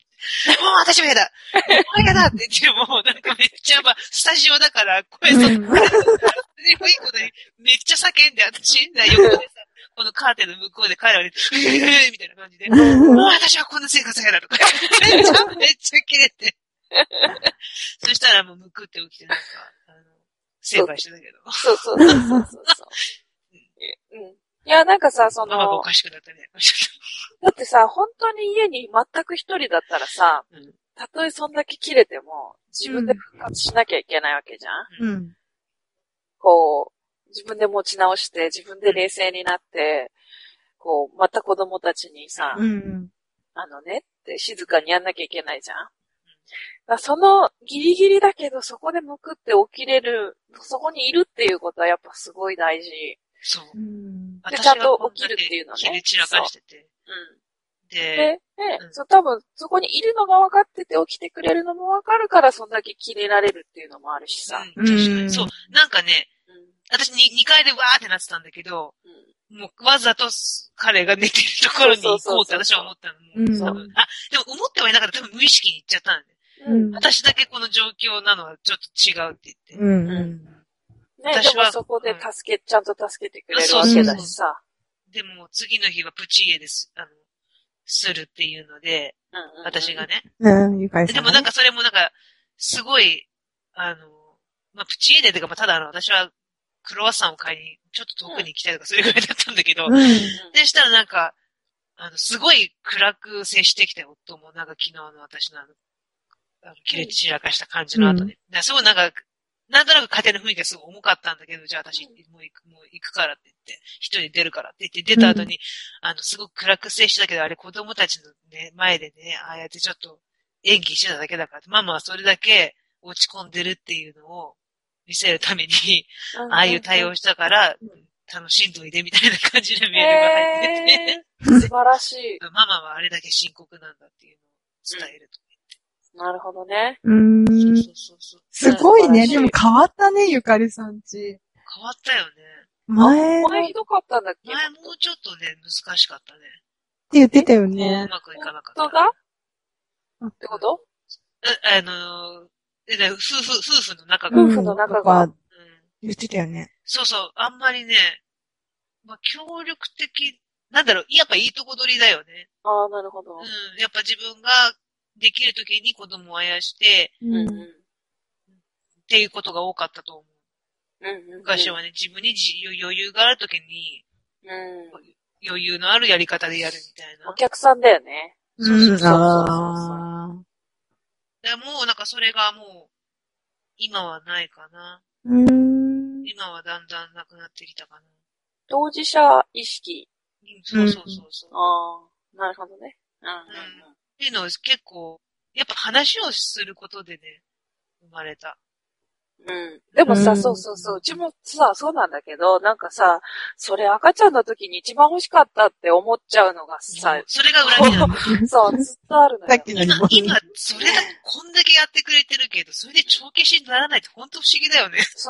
もう私も嫌だもう嫌だって言って、もうなんかめっちゃ、まあ、スタジオだから声そっと、でもいいことにめっちゃ叫んで、私、横でさ、このカーテンの向こうで彼らに、えーみたいな感じで、もう私はこんな生活嫌だとか、めっちゃ、めっちゃキレて。そしたらもうむくって起きてなんか、あの、成敗してたけど。 そうそうそうそうそうそう。うん。いや、なんかさ、その、 ママがおかしくなったね。 だってさ、本当に家に全く一人だったらさ、うん、たとえそんだけ切れても、自分で復活しなきゃいけないわけじゃん、うん、こう、自分で持ち直して、自分で冷静になって、こう、また子供たちにさ、うん、あのね、って静かにやんなきゃいけないじゃん。だそのギリギリだけど、そこでむくって起きれる、そこにいるっていうことはやっぱすごい大事。 そう。 で、ちゃんと起きるっていうのね。 切れ散らかしてて。 うん。で、で、ね、うん、そう、多分、そこにいるのが分かってて起きてくれるのも分かるから、そんだけ切れられるっていうのもあるしさ。 うん、確かに。そう。なんかね、私ににかいでわーってなってたんだけど、うん、もうわざと彼が寝てるところに行こうって私は思ったの。うん、あ、でも思ってはいなかったら多分無意識に行っちゃったんで、うん。私だけこの状況なのはちょっと違うって言って。うんうんね、 私はでもそこで助け、うん、ちゃんと助けてくれるわけだしさ。 でも次の日はプチ家です、あの、するっていうので、うんうんうん、私がね。 うん、愉快さん、ね。 でもなんかそれもなんか、すごい、あの、まあ、プチ家でというか、まあ、ただあの、私は、クロワッサンを買いに、ちょっと遠くに行きたいとか、それぐらいだったんだけど、うん、でしたらなんか、あの、すごい暗く接してきた夫も、なんか昨日の私のあの、あの切れ散らかした感じの後で、うん、すごいなんか、なんとなく家庭の雰囲気がすごい重かったんだけど、じゃあ私、もう行く、もう行くからって言って、一人で出るからって言って出た後に、うん、あの、すごく暗く接したけど、あれ子供たちのね、前でね、ああやってちょっと演技してただけだから、ママはそれだけ落ち込んでるっていうのを見せるために、ああいう対応したから、 楽しんどいでみたいな感じのメールが入ってて、 えー、素晴らしい。 ママはあれだけ深刻なんだっていうのを伝えると。 うん、なるほどね。 うーん。 そうそうそうすごいね。でも変わったね、ゆかりさんち。 変わったよね。 前の、 前ひどかったんだっけ？ 前もうちょっとね、難しかったね。 って言ってたよこううね。 まくいかなかった。 本当だってことあ、あのー、で夫婦、夫婦の仲が。 夫婦の仲が。 うん。言ってたよね。 そうそう、あんまりね、まあ、協力的、なんだろう、やっぱいいとこ取りだよね。 ああ、なるほど。 うん、やっぱ自分ができるときに子供をあやして、 うん。 っていうことが多かったと思う。 うんうん、 昔はね、自分に自余裕があるときに、 うん、 余裕のあるやり方でやるみたいな。 お客さんだよね。 そうそうそうそう。 あでもうなんかそれがもう、今はないかな。 うん。 今はだんだんなくなってきたかな。 当事者意識。 そうそうそうそう。 ああ、なるほどね。うんうんうん。 っていうのを結構、やっぱ話をすることでね、生まれた。 うん。でもさ、 うんそうそうそう。うちもさ、そうなんだけど、なんかさ、それ赤ちゃんの時に一番欲しかったって思っちゃうのがさ、 それが恨みなの。 そう、ずっとあるのよ。 さっきのにも。 今、それだけ、こんだけやってくれてるけど、それで帳消しにならないって本当不思議だよね。 そう。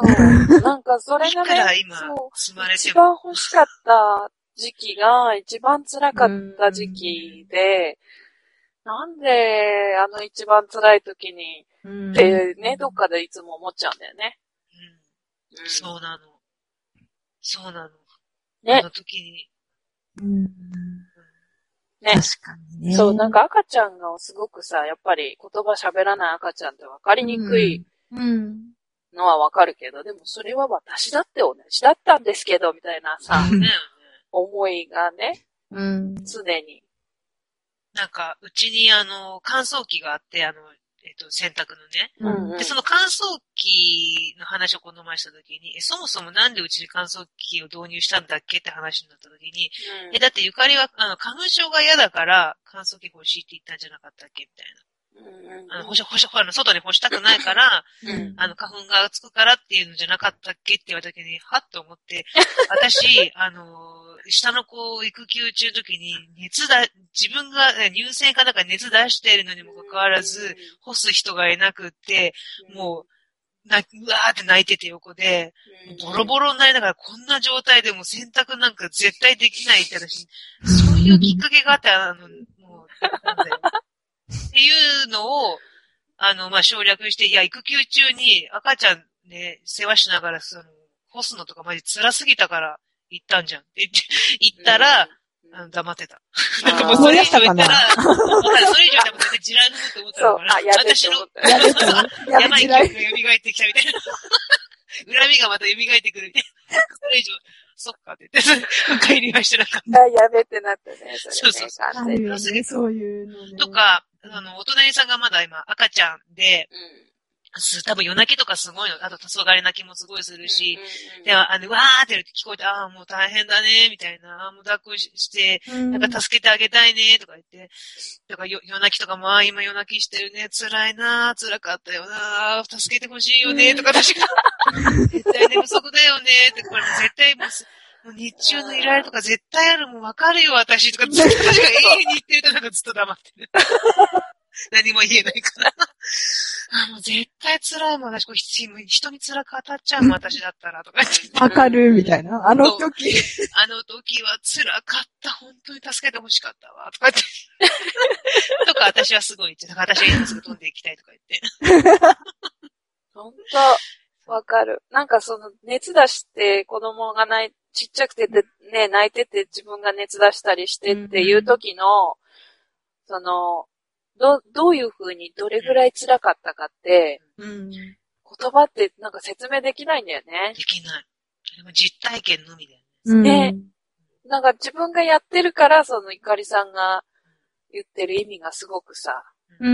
なんかそれがいくらね、 今そう、 積まれて一も。 番欲しかった時期が一番辛かった時期で、なんであの一番辛い時に、ってね、どっかでいつも思っちゃうんだよね。 うん。そうなの。そうなの。 ね。 あの時に。 うん。 ね。 確かにね。 そう、なんか赤ちゃんがすごくさ、やっぱり言葉喋らない赤ちゃんって分かりにくいのは分かるけど、でもそれは私だって同じだったんですけど、みたいなさ、 ね、 思いがね、 うん、 常に。 なんか、うちにあの、乾燥機があって、あの、えっと、洗濯のね。 うんうん、 で、その乾燥機の話をこの前したときに、え、そもそもなんでうちに乾燥機を導入したんだっけって話になったときに、うん、え、だってゆかりは、あの、花粉症が嫌だから乾燥機欲しいって言ったんじゃなかったっけみたいな。うんうん、あの、干し、干し、あの、外に干したくないから、うん、あの、花粉がつくからっていうのじゃなかったっけって言われたときに、はっと思って、私、あの、下の子育休中の時に熱だ、自分が乳腺かなんか熱出しているのにもかかわらず、干す人がいなくって、もう、な、うわーって泣いてて横で、ボロボロになりながらこんな状態でも洗濯なんか絶対できないって私、そういうきっかけがあって、あの、もう、なんだよ。っていうのを、あの、まあ、省略して、いや、育休中に赤ちゃんね、世話しながら、その、干すのとかマジ辛すぎたから、行ったんじゃんって言って、言ったら、うん、あの黙ってた。なんかもうそれ以上言ったら、それ以上でも全然地雷のって思ったのかな。私の、やばい記憶が蘇ってきたみたいな。恨みがまた蘇ってくるみたいな。それ以上、そっかって言って、深入りはしてなかった。 やべってなってね。そそうそうそう。 そういうのね。 とか、あの、お隣さんがまだ今赤ちゃんで、うん多分夜泣きとかすごいの。あと、黄昏泣きもすごいするし、うんうん、で、あの、わーって聞こえて、ああ、もう大変だね、みたいな、ああ、もう抱っこして、なんか助けてあげたいね、とか言って、とか夜泣きとかも、ああ、今夜泣きしてるね、辛いな、辛かったよな、助けてほしいよね、とか私が、絶対寝不足だよね、って、これも絶対もう、もう日中のイライラとか絶対あるもん、わかるよ、私、とか、ずっと私が永遠に言ってるとなんかずっと黙ってる。何も言えないから。あ、もう絶対辛いもん、私、これ人に辛く当たっちゃうもん、私だったら、とか言って。 わかる、みたいな。あの時。 あの時は辛かった、本当に助けてほしかったわ、とか言って。とか、私はすごい言って、だから私は今すぐ飛んでいきたいとか言って。 本当、わかる。なんかその、熱出して子供が泣い、ちっちゃくてね、泣いてて自分が熱出したりしてっていう時の、うん、その、ど、どういう風にどれぐらい辛かったかって、うん、言葉ってなんか説明できないんだよね。 できない。でも実体験のみだよね。 ね。うん、なんか自分がやってるから、そのゆかりさんが言ってる意味がすごくさ、うん、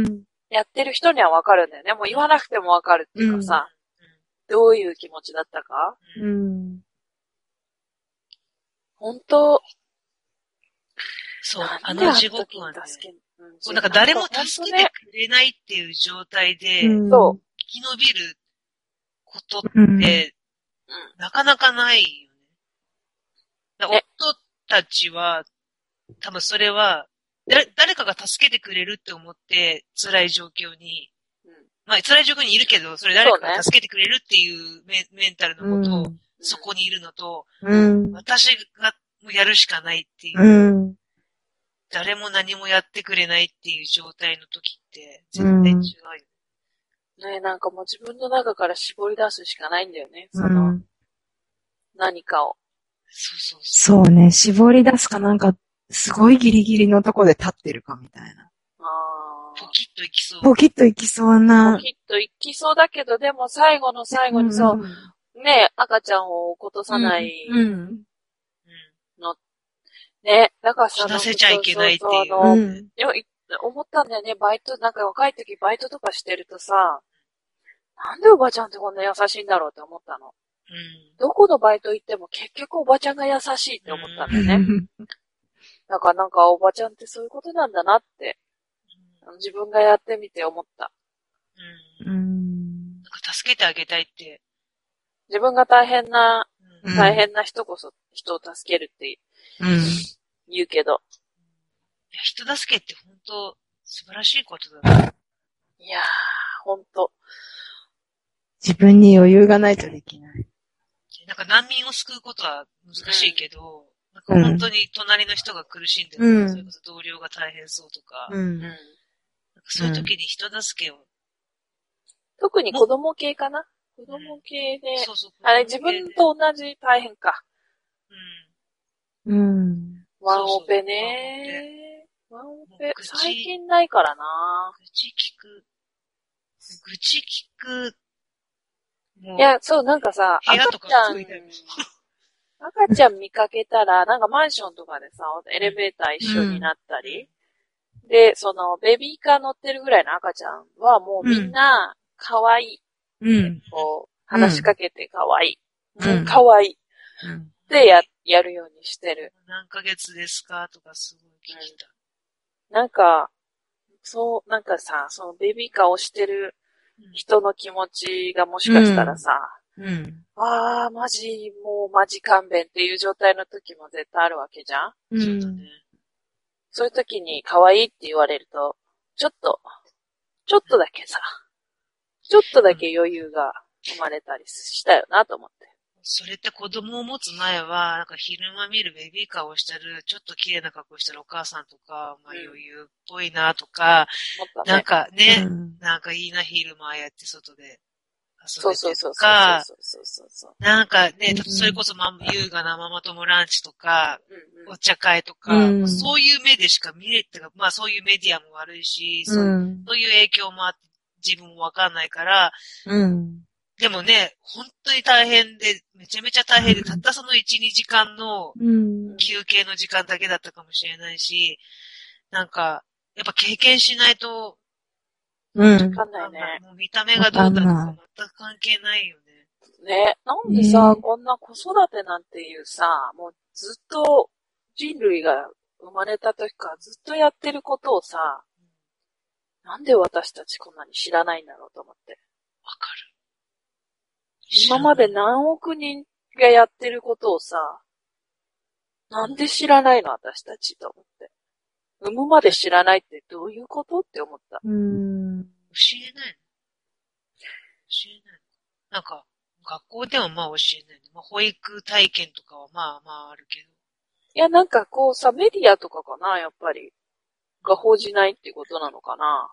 やってる人にはわかるんだよね。もう言わなくてもわかるっていうかさ、うん、どういう気持ちだったか。うん、本当、 そう、あの地獄はね、うん、なんか誰も助けてくれないっていう状態で、うん、生き延びることって、うん、なかなかないよね。 夫たちは、多分それは、誰誰かが助けてくれるって思って辛い状況に、うん、まあ辛い状況にいるけど、それ誰かが助けてくれるっていうメ、ね、メンタルのことを、うん、そこにいるのと、うん、私がやるしかないっていう、うん、誰も何もやってくれないっていう状態の時って全然違うよ、 うん、ね。なんかもう自分の中から絞り出すしかないんだよね。その、うん、何かを。 そうそうそう。 そうね、絞り出すかなんか、すごいギリギリのとこで立ってるかみたいな。 ああ。 ポキッといきそう。 ポキッといきそうな。 ポキッといきそうだけど、でも最後の最後にそう、うん、ね、赤ちゃんを落とさないの、ね、だからさ、 死なせちゃいけないっていう。そうそうそう、うん、 でも思ったんだよね、バイト、なんか若い時バイトとかしてるとさ、なんでおばちゃんってこんな優しいんだろうって思ったの。うん、どこのバイト行っても結局おばちゃんが優しいって思ったんだよね。だからなんかおばちゃんってそういうことなんだなって、うん、自分がやってみて思った。 うん。なんか助けてあげたいって。 自分が大変な、うん、大変な人こそ人を助けるって言うけど。 いや、人助けって本当素晴らしいことだな。 いやー、本当。 自分に余裕がないとできない。 なんか難民を救うことは難しいけど、うん、なんか本当に隣の人が苦しんでる、うん、それこそ同僚が大変そうとか、うん、なんかそういう時に人助けを。 特に子供系かな、子供系で、うん、そうそう、あれ自分と同じ大変か。 うん。うん。 ワンオペねー。ワンオペ、最近ないからな。 愚痴聞く。愚痴聞く。 いや、そう、なんかさ、 赤ちゃん、 赤ちゃん見かけたら、なんかマンションとかでさ、エレベーター一緒になったり、うん、で、その、ベビーカー乗ってるぐらいの赤ちゃんはもうみんな、可愛い。うん。こう、話しかけて可愛い。うん。可愛い。うん。で、や、やるようにしてる。 何ヶ月ですかとかすごい聞きた。 うん、なんか、そう、なんかさ、そのベビーカーをしてる、人の気持ちがもしかしたらさ、うんうん、ああ、マジ、もうマジ勘弁っていう状態の時も絶対あるわけじゃん、うん、そうだね。そういう時に可愛いって言われると、ちょっと、ちょっとだけさ、ちょっとだけ余裕が生まれたりしたよなと思って。 それって子供を持つ前は、なんか昼間見るベビーカーをしてる、ちょっと綺麗な格好してるお母さんとか、まあ余裕っぽいなとか、うん、なんかね、うん、なんかいいな昼間やって外で遊べてとか、なんかね、それこそ、ま、優雅なママ友ランチとか、うん、お茶会とか、うん、そういう目でしか見れて、まあそういうメディアも悪いし、そう、うん、そういう影響もあって自分もわかんないから、うんでもね、本当に大変で、めちゃめちゃ大変で、たったそのいち、にじかんの休憩の時間だけだったかもしれないし、なんか、やっぱ経験しないと、 うん。わかんないね。 もう見た目がどうだとか全く関係ないよね。 ね、なんでさ、こんな子育てなんていうさ、もうずっと人類が生まれた時からずっとやってることをさ、なんで私たちこんなに知らないんだろうと思って。 わかる。 今まで何億人がやってることをさ、なんで知らないの私たちと思って。産むまで知らないってどういうことって思った。 うーん。教えないの教えないのなんか、学校ではまあ教えないの。まあ、保育体験とかはまあまああるけど。 いや、なんかこうさ、メディアとかかな、やっぱり。が報じないってことなのかな。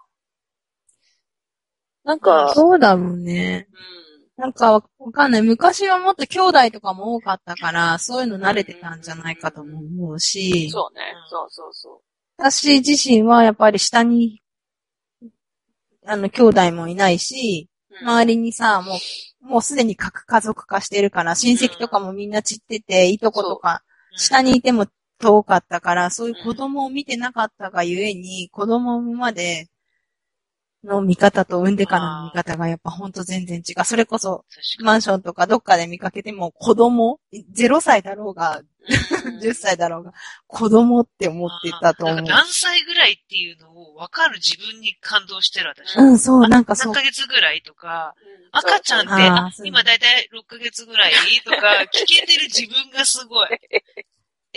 なんか。 そうだろうね。うん。なんか、わかんない。昔はもっと兄弟とかも多かったから、そういうの慣れてたんじゃないかとも思うし。 そうね。そうそうそう。 私自身はやっぱり下に、あの、兄弟もいないし、周りにさ、もう、もうすでに核家族化してるから、親戚とかもみんな散ってて、いとことか、下にいても遠かったから、そういう子供を見てなかったがゆえに、子供を産むまで、の見方と産んでからの見方がやっぱほんと全然違う。それこそ、マンションとかどっかで見かけても子供、ゼロさいだろうが、じゅっさいだろうが、子供って思ってたと思う。 なんか何歳ぐらいっていうのを分かる自分に感動してる私。 うん、そう、なんかそう。 何ヶ月ぐらいとか、赤ちゃんって、あ今だいたいろっかげつぐらいとか、聞けてる自分がすごい。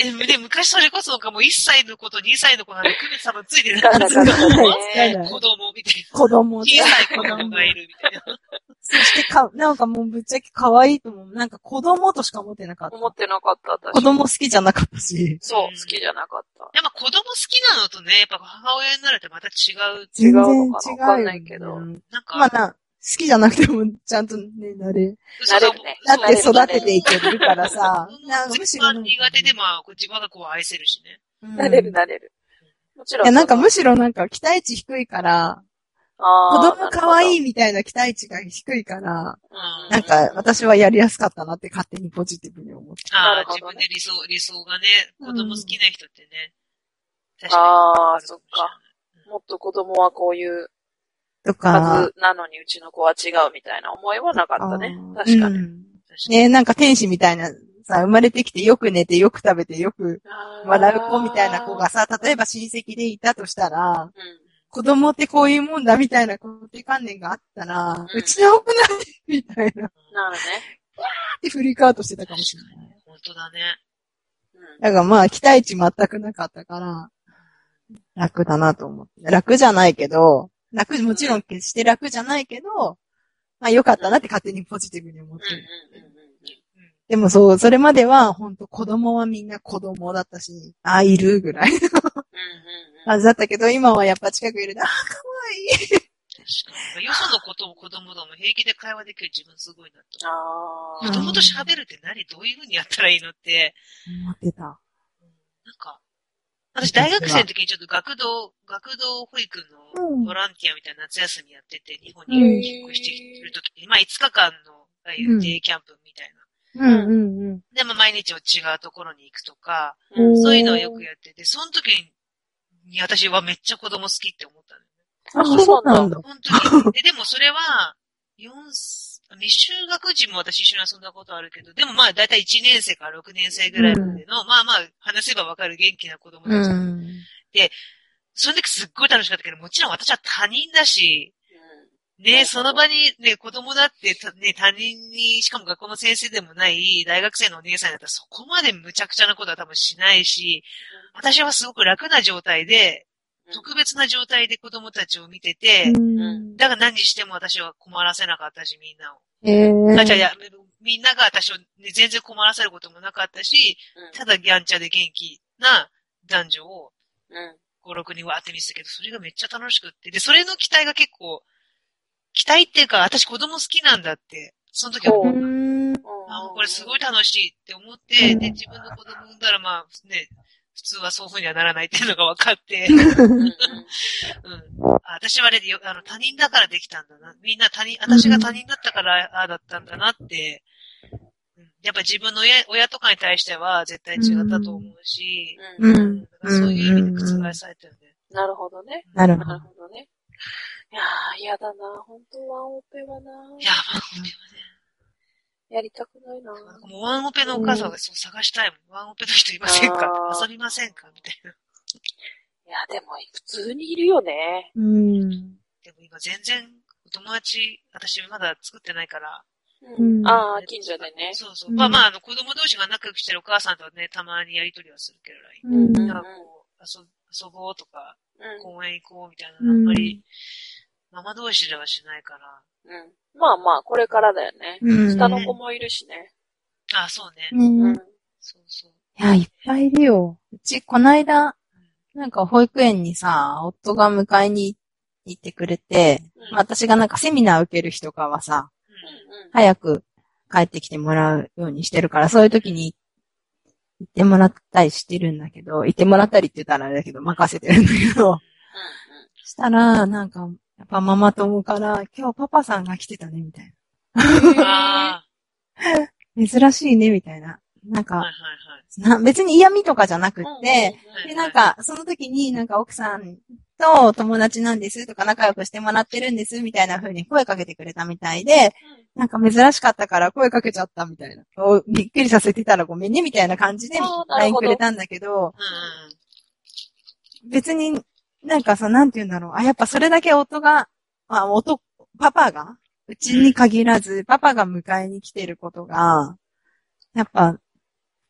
え、で、昔それこそなんかもういっさいの子とにさいの子なんで区別多分ついてなかかった。 なかったね。 子供みたいな。 子供小さい子供がいるみたいな。 そしてか、なんかもうぶっちゃけ可愛いと思う。なんか子供としか思ってなかった。 思ってなかった、私。 子供好きじゃなかったし。 そう、好きじゃなかった。 やっぱ子供好きなのとね、やっぱ母親になるとまた違う。 違うのかな全然違うよねわかんないけどなんか、 まあな、好きじゃなくてもちゃんとね、なれ。 そうそうなれるね。 だって育てていいけるからさ。なんかむしろなんか。 苦手でも、自分がこう愛せるしね。 うんなれる、なれる。もちろん。 いや、なんかむししろなんか期待値低いから、 ろ、 子供可愛いい。 みたいな期待値が低いから、 うんなんか私はやりやすかったなって勝手にポジティブに思って。 ああ、 なるほどね自分で理想、理想がね、 うん子供好きな人ってね。確かに。 ああ、そっか。もっと子供はこういうとかは、ずなのにうちの子は違うみたいな思いはなかったね。 あー確かに。 うん確かに。 ね、なんか天使みたいなさ、生まれてきてよく寝てよく食べてよく笑う子みたいな子がさ、例えば親戚でいたとしたら、 うん。 子供ってこういうもんだみたいな固定観念があったら、 んうちの子ないみたいな。 なるね。 ってフリークアウトしてたかもしれない。 本当だね。 うん。 だからまあ、期待値全くなかったから、楽だなと思って。楽じゃないけど、楽、もちろん決して楽じゃないけど、まあ良かったなって勝手にポジティブに思ってる。 うんうんうんうん。 でもそう、それまでは本当子供はみんな子供だったし、あ、いるぐらいのうんうんうん。 感じだったけど、今はやっぱ近くいると、あ、かわいい。 確かに。よそのことも子供とも平気で会話できる自分すごいなと。 ああ。 子供と喋るって何どういう風にやったらいいのって、 思ってた。 なんか、私大学生の時にちょっと学童、学童保育のボランティアみたいな夏休みやってて、日本に引っ越してきてる時に、まあいつかかんの、ああいうデイキャンプみたいな。 うんうんうん。 で、まあ毎日違うところに行くとか、 うんそういうのをよくやってて、その時に私はめっちゃ子供好きって思ったのよね。 あ、そうなんだ。 本当に。で、でもそれは、四、未就学児も私一緒に遊んだことあるけど、でもまあだいたいいちねん生からろくねん生ぐらいまでの、まあまあ話せばわかる元気な子供たち。 うん。 その時すっごい楽しかったけど、もちろん私は他人だし、ね、その場にね、子供だってた、ね、他人に、しかも学校の先生でもない大学生のお姉さんだったらそこまで無茶苦茶なことは多分しないし、私はすごく楽な状態で、特別な状態で子供たちを見てて、 うん。 だから何しても私は困らせなかったし、みんなを。 えー。 あ、じゃあ、いや、みんなが私を、ね、全然困らせることもなかったし、ただやんちゃで元気な男女をうん。 ご、ろくにんわーって見せたけど、それがめっちゃ楽しくって。で、それの期待が結構、期待っていうか、私子供好きなんだって、その時は思った。 うん。 あ、これすごい楽しいって思って、で、自分の子供産んだらまあ、ね、普通はそういう風にはならないっていうのが分かって、 うん。 うん。あ私はあれでよ、あの、他人だからできたんだな。みんな他人、私が他人だったから、ああだったんだなって、うん、やっぱ自分の親、親とかに対しては絶対違ったと思うし、 う。 うんん。 だからそういう意味で覆されてるね。 なるほどね。 なるほどなる。ほどね。いやー、嫌だな。本当ワンオペはな。 いや、ワンオペはね。 やりたくないな。 もうワンオペのお母さんがそう探したいもん。ワンオペの人いませんかあー遊びませんかみたいな。 いや、でも、普通にいるよね。 うん。 でも今全然、お友達、私まだ作ってないから。 うんああ、近所でね。 そうそう。 うんまあまあ、あの、子供同士が仲良くしてるお母さんとはね、たまにやりとりはするけど、ラインうん。 うんなんかこう、遊、遊ぼうとか、 うん。 公園行こうみたいな、あんまり、ママ同士ではしないから。 うん。まあまあ、これからだよね。 うん。 下の子もいるしね。 あ、そうね。 うんね。 そうそう。 いや、いっぱいいるよ。うち、こないだ、なんか保育園にさ、夫が迎えに行ってくれて、 うん私がなんかセミナー受ける日とかはさ、 うん早く帰ってきてもらうようにしてるから、そういう時に行ってもらったりしてるんだけど、行ってもらったりって言ったらあれだけど、任せてるんだけど、したら、なんか、やっぱママ友から、今日パパさんが来てたね、みたいあな。珍しいね、みたいな。なんあ、 か、 はいはいな別に嫌味とかじゃなくっうん。 て、 うんで、なんか、その時になんか奥さんと友達なんですとか仲良くしてもらってるんですみたいな風に声かけてくれたみたいで、なんか珍しかったから声かけちゃったみたいな。おびっくりさせてたらごめんねみたいな感じであーなるラインほどくれたんだけど、 うん別になんかさ、なんて言うんだろう。あ、やっぱそれだけ夫が、あ、夫、パパが、うちに限らず、パパが迎えに来てることが、やっぱ、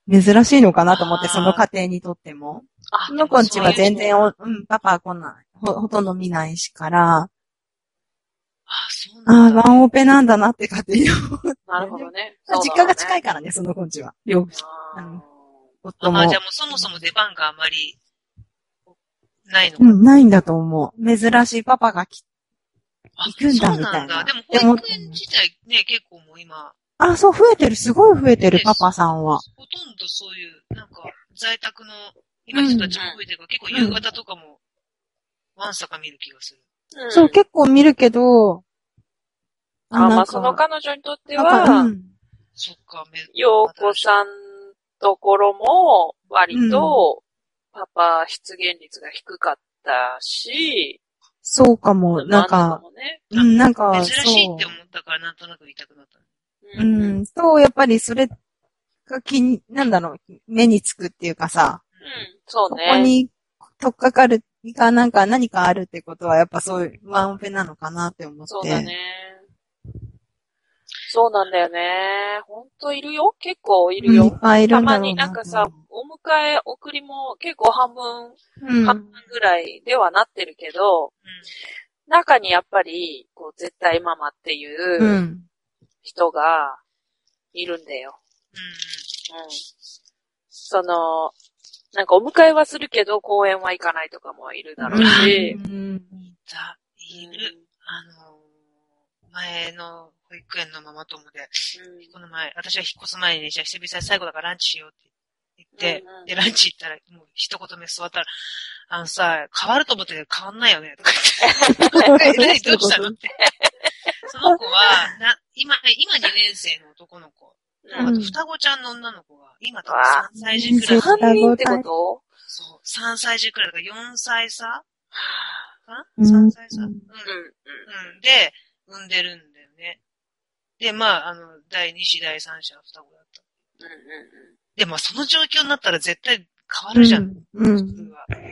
珍しいのかなと思って、 あーその家庭にとっても。 あ、 その子んちは全然お、うん、パパは来ない。ほ、ほとんど見ないしから、 あ、そうああ、 なんだ、ね。 ワンオペなんだなって家庭に思って。 なるほどね。 実家が近い。 いからね、その子んちは。両親。 あーあの夫も。 あ、じゃあもうそもそも出番があまりないのかな。 うん、ないんだと思う。珍しいパパが来、 あ、 行くんだそうなんだ。 みたいな。 でもでも保育園自体ね、結構もう今、 あ、そう、増えてる。すごい増えてる、パパさんは。 ほとんどそういう、なんか、在宅の今の人たちも増えてるから、結構夕方とかも、わんさか見る気がする。 うん、 そう、結構見るけど、 あ、まあ、 なんかその彼女にとってなんか、 は、 うん。 そっか、め、 陽子さんところも、割と、パパ出現率が低かったし、 そうかも、なんか、 もね、 うん、なんか、 珍しいってそ思ったからなんとなく言いたくなった。 う。うん、と、やっぱりそれが気に、なんだろう、目につくっていうかさ、 うん、そうね。 ここに、とっかかる、がなんか何かあるってことは、やっぱそういうワンオペなのかなって思って。 そうだね。そうなんだよね。ほんといるよ。結構いるよ。 うん、いっぱいいるたまんだろうな。 になんかさ、お迎え、送りも結構半分、 うん、 半分ぐらいではなってるけど、 うん、 中にやっぱり、こう、絶対ママっていう人がいるんだよ。 うん、 うん。その、なんかお迎えはするけど、公園は行かないとかもいるだろうし、 うん、 いた、いる。あの、前の保育園のママ友で、 うん、 この前、私は引っ越す前に、じゃあ久々に最後だからランチしようって言って、 うんうん、 で、ランチ行ったら、もう一言目座ったら、あのさ、変わると思って変わんないよね、とか言って。え、何どうしたのって。その子は、な、今、今にねん生の男の子。あと、双子ちゃんの女の子が、今多分さんさい児くらい。 さんにんってこと？ そう、さんさい児くらいだからよんさい差かうん、 さん 歳差、うん、うん、 うん。 うん。で、産んでるんだよね。で、まあ、あの、第二子、第三子は双子だった。 うんうんうん、 で、まあ、その状況になったら絶対変わるじゃん。 うん、 普通は。うん、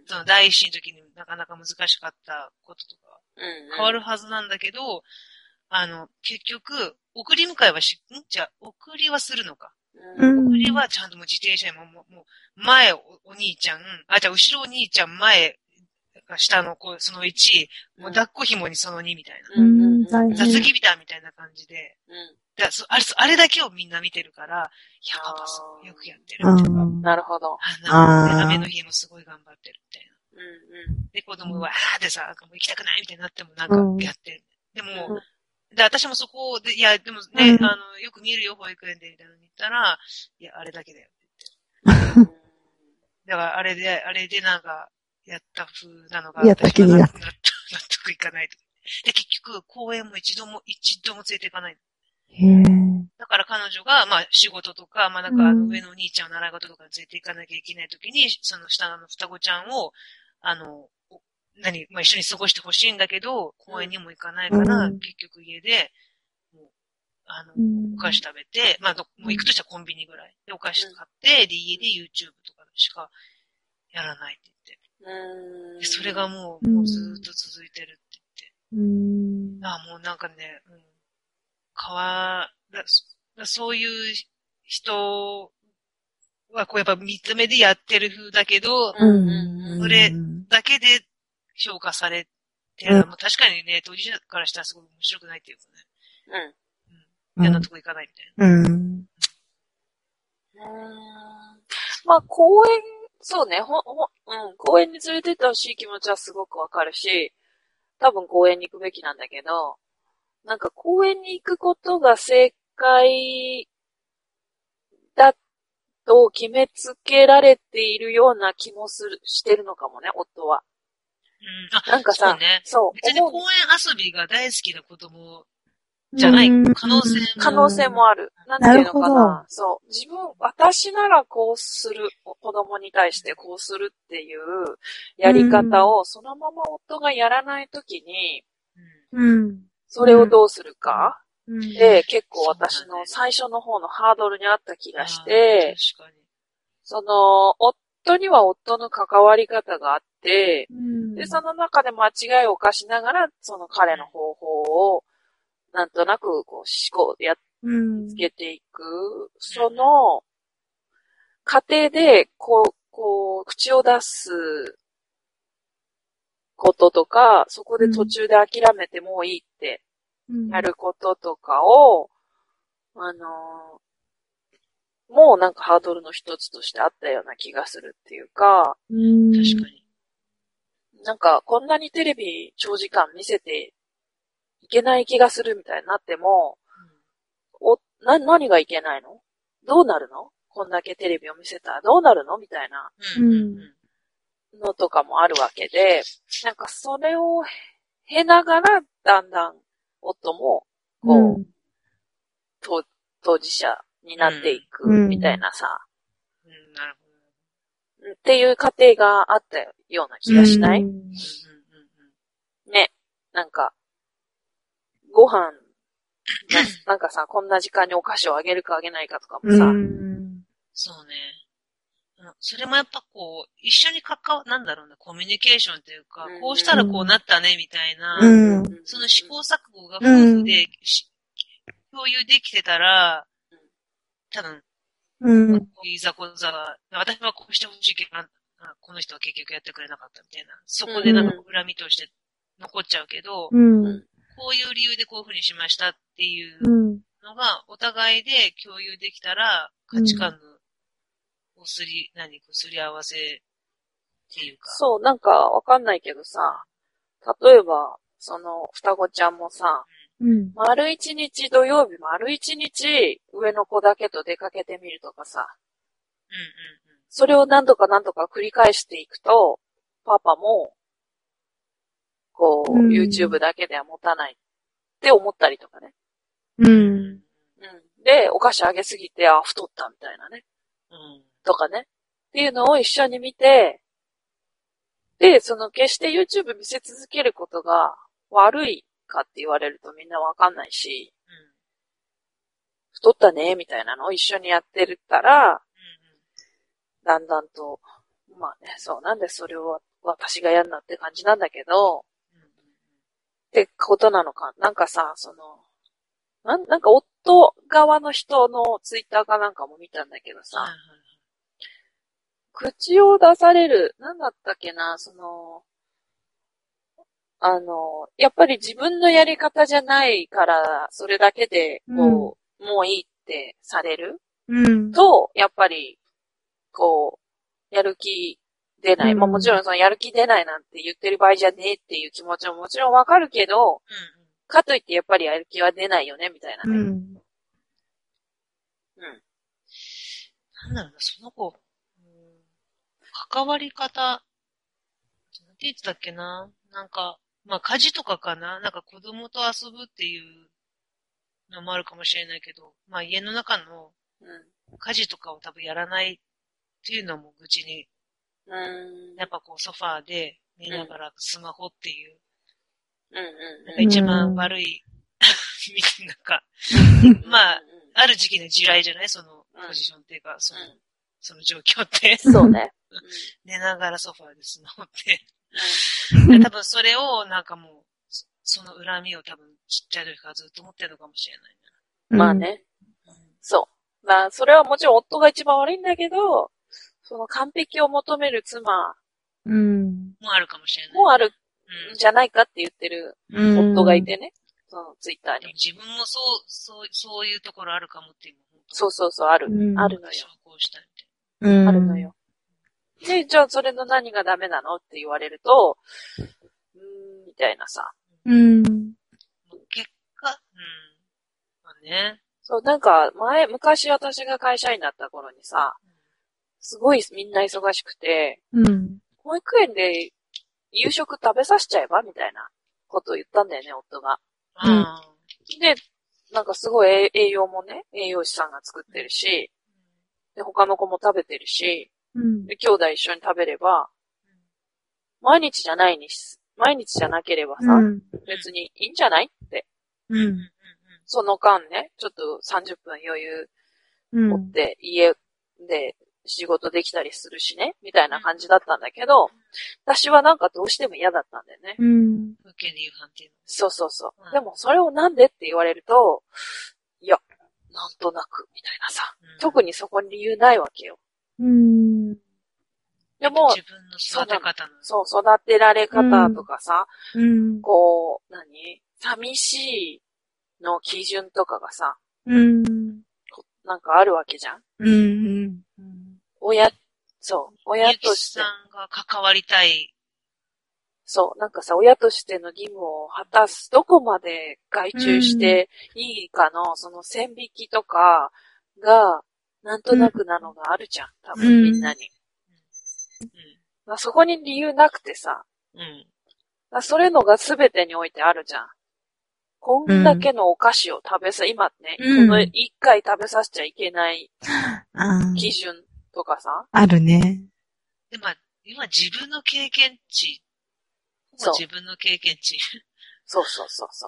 その第一子の時になかなか難しかったこととか、変わるはずなんだけど、あの、結局、送り迎えはし、んじゃあ、送りはするのか。 うん、 送りはちゃんともう自転車にも、もう、もう前お、お兄ちゃん、あ、じゃあ後ろお兄ちゃん、前、下の子、そのいち、もう抱っこ紐にそのにみたいな。 うん、 雑技ビターみたいな感じで。 うん、 だそあれあれだけをみんな見てるから、いや、パパすごいよくやってるみたいな。 なるほど。 あなん雨の日もすごい頑張ってるみたいな。 うんうん、 で、子供は、あーってさ、もう行きたくないみたいになってもなんかやってる。でも、で、私もそこで、いや、でもね、あの、よく見るよ、保育園で、みたいなのに言ったら、いや、あれだけだよって言って。だから、あれで、あれでなんか、やった風なのが、 やった気になった。 納得いかないと。で、結局、公園も一度も、一度も連れていかない。 へー。 だから彼女が、まあ仕事とか、まあなんかあの上のお兄ちゃんを習い事とか連れて行かなきゃいけないときに、その下の双子ちゃんを、あの、何、まあ一緒に過ごしてほしいんだけど、公園にも行かないから、 うん、 結局家で、もう、あの、うん、お菓子食べて、まあど、もう行くとしたらコンビニぐらい。で、お菓子買って、で、家で YouTube とかしかやらないって言って。で、それがもう、もうずっと続いてるって言って。うん、ああ、もうなんかね、うん、変わら、そういう人はこうやっぱ見た目でやってる風だけど、 うん、 それだけで評価されてるのも確かにね、当事者からしたらすごい面白くないっていうかね。うん。うん。嫌なとこ行かないみたいな。うん。うん。 まあ公園、そうね、ほ、ほ、うん、公園に連れてってほしい気持ちはすごくわかるし、多分公園に行くべきなんだけど、なんか公園に行くことが正解だと決めつけられているような気もする、してるのかもね、夫は。 うん、あ、 なんかさ、 そうね。 そう。 別に公園遊びが大好きな子供じゃない。可能性も。 可能性もある。なんていうのかな。そう。自分、私ならこうする、子供に対してこうするっていうやり方をそのまま夫がやらないときに、 うん。 それをどうするか、 うん、 で、結構私の最初の方のハードルにあった気がして、 確かにその、夫には夫の関わり方があって、 うん、 で、その中で間違いを犯しながら、その彼の方法を、なんとなく、こう、思考でやっつけていく、うん、その、 家庭で、こう、こう、口を出すこととか、そこで途中で諦めてもういいってやることとかを、うん、あのー、もうなんかハードルの一つとしてあったような気がするっていうか、 うん、 確かに。 なんかこんなにテレビ長時間見せていけない気がするみたいになっても、うん、お、な、何がいけないの？どうなるの？こんだけテレビを見せたらどうなるのみたいなのとかもあるわけで、なんかそれを経ながらだんだん夫もこう、うん、当, 当事者になっていくみたいなさ、 うんうん、なるほどっていう過程があったような気がしない？うん、ね、なんかご飯なんかさ、こんな時間にお菓子をあげるかあげないかとかもさ、 うんそうね。それもやっぱこう、一緒に関わ、なんだろうね、コミュニケーションというか、うん、こうしたらこうなったね、みたいな、うん、その試行錯誤が夫婦で、うん、共有できてたら、多分、うん、こういういざこざが、私はこうしてほしいけど、この人は結局やってくれなかったみたいな、そこでなんか恨みとして残っちゃうけど、うん、こういう理由でこういうふうにしましたっていうのが、お互いで共有できたら、価値観の、こすり、何、こすり合わせっていうか。 そう、なんかわかんないけどさ、例えば、その、双子ちゃんもさ、うん、丸一日土曜日丸一日上の子だけと出かけてみるとかさ、うんうんうん、それを何度か何度か繰り返していくと、パパも、こう、うん、YouTube だけでは持たないって思ったりとかね。うん。うん、で、お菓子あげすぎて、あ、太ったみたいなね。うんとかね。っていうのを一緒に見て、で、その決して YouTube 見せ続けることが悪いかって言われるとみんなわかんないし、うん、太ったね、みたいなのを一緒にやってるったら、うんうん、だんだんと、まあね、そうなんでそれを私がやるなって感じなんだけど、うんうん、ってことなのか。なんかさ、その、なん、なんか夫側の人のツイッターかなんかも見たんだけどさ、うんうん口を出される、なんだったっけな、その、あの、やっぱり自分のやり方じゃないから、それだけで、こう、うん、もういいってされる、うん、と、やっぱり、こう、やる気出ない。うん、まあもちろんそのやる気出ないなんて言ってる場合じゃねえっていう気持ちももちろんわかるけど、うん、かといってやっぱりやる気は出ないよね、みたいなね。うん。うん。 なんだろうな、その子、関わり方、なんて言ってたっけな、なんか、まあ家事とかかな、なんか子供と遊ぶっていうのもあるかもしれないけど、まあ家の中の家事とかを多分やらないっていうのも愚痴に、うん、やっぱこうソファーで見ながらスマホっていう、うんうん、なんか一番悪い、うん、なんか、まあ、ある時期の地雷じゃないそのポジションっていうか、その、うん、その状況って。 そうね。 寝ながらソファーでスマホって。うん、多分それをなんかもう、その恨みを多分ちっちゃい時からずっと思ってるのかもしれない、ね。 まあね。うん、そう。まあそれはもちろん夫が一番悪いんだけど、その完璧を求める妻、 うん、もあるかもしれない、ね。 もあるんじゃないかって言ってる夫がいてね。そのツイッターに。 自分もそう、そう、そういうところあるかもっていう。 そうそうそう、ある。うん、あるのよ。 こうしたいみたいな。あるのよ。で、じゃあそれの何がダメなのって言われると、うーん、みたいなさ。うん。 結果、うん。まあね。 そう、なんか、前、昔私が会社員だった頃にさ、すごいみんな忙しくて、うん。保育園で夕食食べさせちゃえばみたいなことを言ったんだよね、夫が。うん。で、なんかすごい栄養もね、栄養士さんが作ってるし、で、他の子も食べてるし、うん、で、兄弟一緒に食べれば、毎日じゃないにし、毎日じゃなければさ、うん、別にいいんじゃないって。うん、その間ね、ちょっとさんじゅっぷん余裕持って家で仕事できたりするしね、みたいな感じだったんだけど、私はなんかどうしても嫌だったんだよね。うん。そうそうそう。うん、でもそれをなんでって言われると、いや、なんとなく、みたいなさ、うん。特にそこに理由ないわけよ。 うん。 でも、 自分の育て方の。 そう、育てられ方とかさ、 うん。 こう、何寂しいの基準とかがさ、 うん。 なんかあるわけじゃん。 うん。 親、そう、親として。 ゆきさんが関わりたい。 そう、なんかさ、親としての義務を果たす、どこまで外注していいかの、その線引きとかが、なんとなくなのがあるじゃん。多分みんなに。 うん。 まあ、そこに理由なくてさ、 うん。 まあ、それのが全てにおいてあるじゃん。こんだけのお菓子を食べさ、今ね、 うん、 この一回食べさせちゃいけないあ基準とかさ。 あるね。 で、まあ、今自分の経験値。 そう。 自分の経験値。 そうそうそうそう。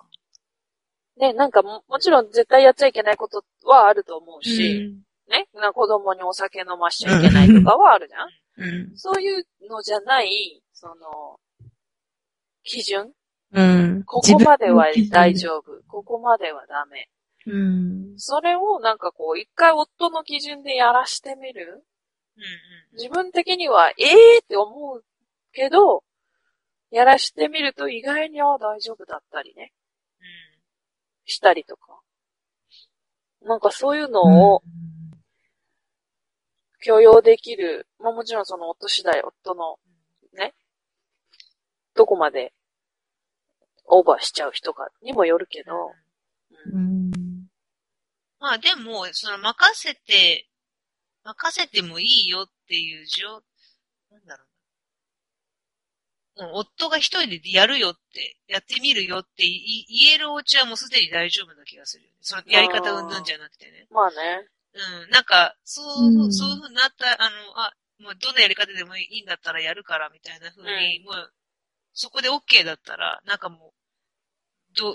ね、なんかも、もちろん絶対やっちゃいけないことはあると思うし、うん、ね、な子供にお酒飲ましちゃいけないとかはあるじゃん、うん、そういうのじゃない、その、基準、うん、ここまでは大丈夫。ここまではダメ。うん、それをなんかこう、一回夫の基準でやらしてみる、うんうん、自分的には、ええーって思うけど、やらしてみると意外には大丈夫だったりね。うん、したりとか。なんかそういうのを許容できる。まあもちろんその夫次第、夫のね、どこまでオーバーしちゃう人かにもよるけど。 うん、まあでも、その任せて、任せてもいいよっていう状、なんだろう。夫が一人でやるよって、やってみるよって言えるお家はもうすでに大丈夫な気がする。そのやり方うんぬんじゃなくてね。 まあね。 うん。なんか、そう、うん、そういう風になった、あの、あ、もうどんなやり方でもいいんだったらやるからみたいな風に、うん、もう、そこで OK だったら、なんかもう、ど、うん、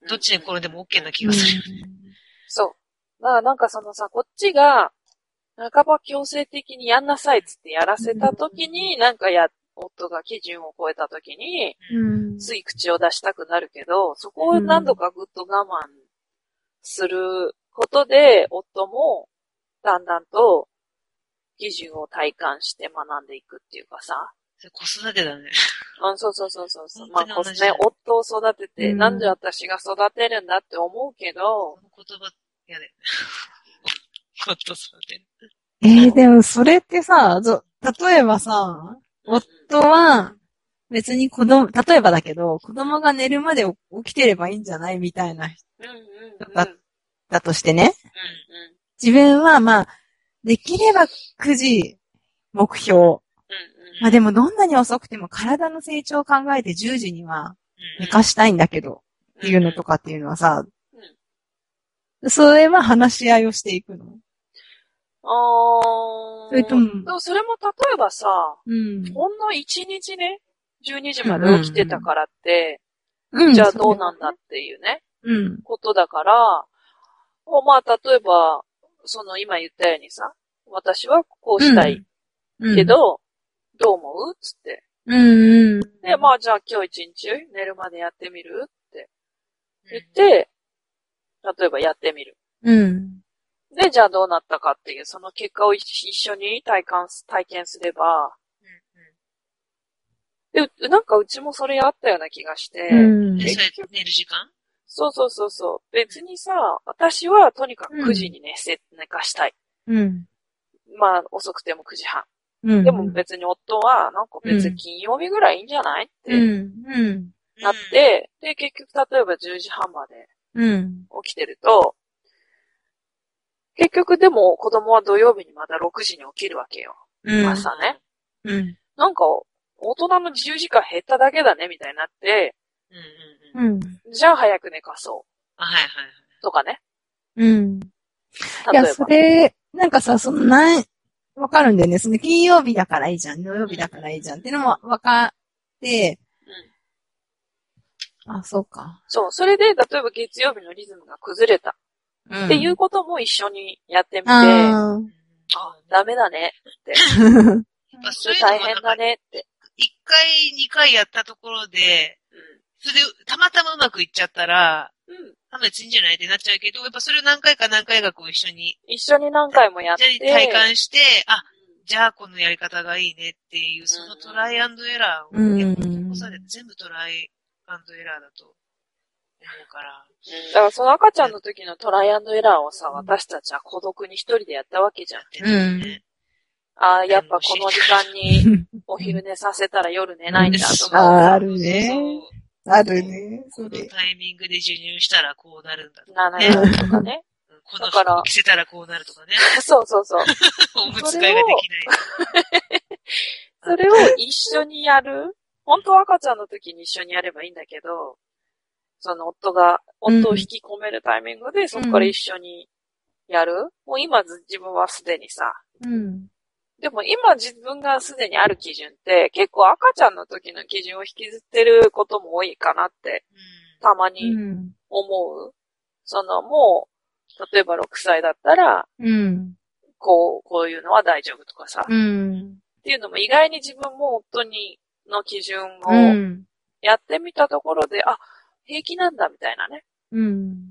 どっちに転んでも OK な気がする。うん、 そう。だからなんかそのさ、こっちが、半ば強制的にやんなさいっつってやらせたときに、うん、なんかや、夫が基準を超えたときに、うん、つい口を出したくなるけど、そこを何度かぐっと我慢することで、夫もだんだんと基準を体感して学んでいくっていうかさ。 それ子育てだね。 うん、そうそうそうそうそう。まあ、こね、夫を育てて、うん、なんで私が育てるんだって思うけど、 この言葉嫌だよね。夫育てる。 えー、でもそれってさ、例えばさ、夫は、別に子供、例えばだけど、子供が寝るまで起きてればいいんじゃないみたいな人だったとしてね。自分はまあ、できればくじ目標。まあでもどんなに遅くても体の成長を考えてじゅうじには寝かしたいんだけど、っていうのとかっていうのはさ、それは話し合いをしていくの？ あー。 それとも。 でもそれも例えばさ、うん、ほんのいちにちね、じゅうにじまで起きてたからって、うん、じゃあどうなんだっていうね、うん、ことだから、もうまあ例えば、その今言ったようにさ、私はこうしたいけど、うん、どう思うつって。うんうん、で、まあじゃあ今日一日寝るまでやってみるって言って、例えばやってみる。うんで、じゃあどうなったかっていう、その結果を一緒に体感、体験すれば、うんうん、で、なんかうちもそれあったような気がして、うん、 で、それ寝る時間？ そうそうそうそう。別にさ、私はとにかくくじに寝せ、寝かしたい。うん。まあ、遅くてもくじはん。うん、でも別に夫は、なんか別に金曜日ぐらいいいんじゃないって、うん、なって、で、結局例えばじゅうじはんまで起きてると、結局でも子供は土曜日にまたろくじに起きるわけよ。うん、朝ね。うん。なんか、大人の自由時間減っただけだね、みたいになって、うんうんうん。じゃあ早く寝かそう。 あ、はいはいはい。 とかね。 うん。いや、それ、なんかさ、そのなん、わかるんだよね。その金曜日だからいいじゃん。土曜日だからいいじゃん。っていうのもわかって、うん。あ、そうか。 そう。それで、例えば月曜日のリズムが崩れた。っていうことも一緒にやってみて、ああ、ダメだねって。それ大変だねって。 一回、二回やったところで、うん、それでたまたまうまくいっちゃったら、うん、あんまりいいんじゃないってなっちゃうけど、やっぱそれを何回か何回かこう一緒に。 一緒に何回もやって。 体感して、あ、 じゃあこのやり方がいいねっていう、そのトライアンドエラーを、やっぱ残されて全部トライアンドエラーだと思うから。 うん、だからその赤ちゃんの時のトライアンドエラーをさ、私たちは孤独に一人でやったわけじゃん。 うん。 ああ、やっぱこの時間にお昼寝させたら夜寝ないんだとか。 ああ、あるね。あるね。 このタイミングで授乳したらこうなるんだとかね。なるとかね。 この服を着せたらこうなるとかね。 そうそうそう。 おむつ替えができない。 それを一緒にやる。本当は赤ちゃんの時に一緒にやればいいんだけど、その夫が、夫を引き込めるタイミングで、そこから一緒にやる、うん、もう今自分はすでにさ。 うん。 でも今自分がすでにある基準って結構赤ちゃんの時の基準を引きずってることも多いかなって、たまに思う。うん、そのもう、例えばろくさいだったら、 うん、 こう、こういうのは大丈夫とかさ。 うん、 っていうのも意外に自分も夫にの基準をやってみたところで、うん、あ、平気なんだみたいなね。 うん。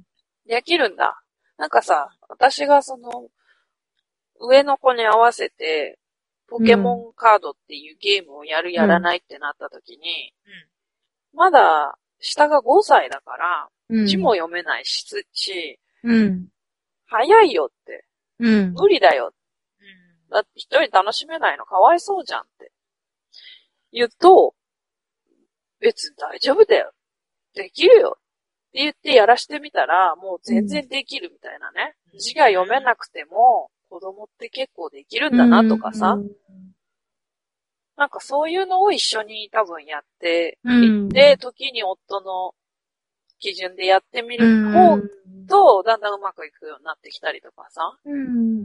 できるんだ。なんかさ、私がその、上の子に合わせて、ポケモンカードっていうゲームをやるやらないってなった時に、うん、まだ下がごさいだから、うん、字も読めないし、 うん、 早いよって、 うん、 無理だよ。うん、だって一人楽しめないのかわいそうじゃんって言うと、別に大丈夫だよ。できるよ。って言ってやらしてみたら、もう全然できるみたいなね。うん、字が読めなくても、子供って結構できるんだなとかさ、うん、なんかそういうのを一緒に多分やっていって、うん、時に夫の基準でやってみる方と、だんだんうまくいくようになってきたりとかさ。 うん、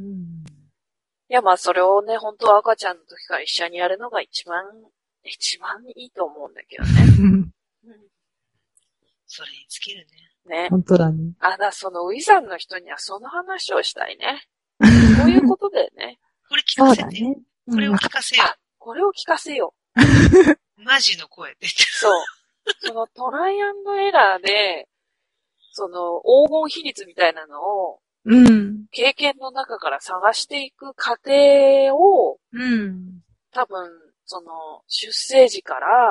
いやまあそれをね、本当は赤ちゃんの時から一緒にやるのが一番、一番いいと思うんだけどね。うん、 それに尽きるね。ね。 本当だね。 あ、だそのウィザンの人にはその話をしたいね。そういうことだよね。 これ聞かせて。ね、これを聞かせよう。 これを聞かせよう。マジの声って言って。 そう。そのトライアンドエラーで、その黄金比率みたいなのを、 うん。 経験の中から探していく過程を、 うん。 多分、その、出生時から、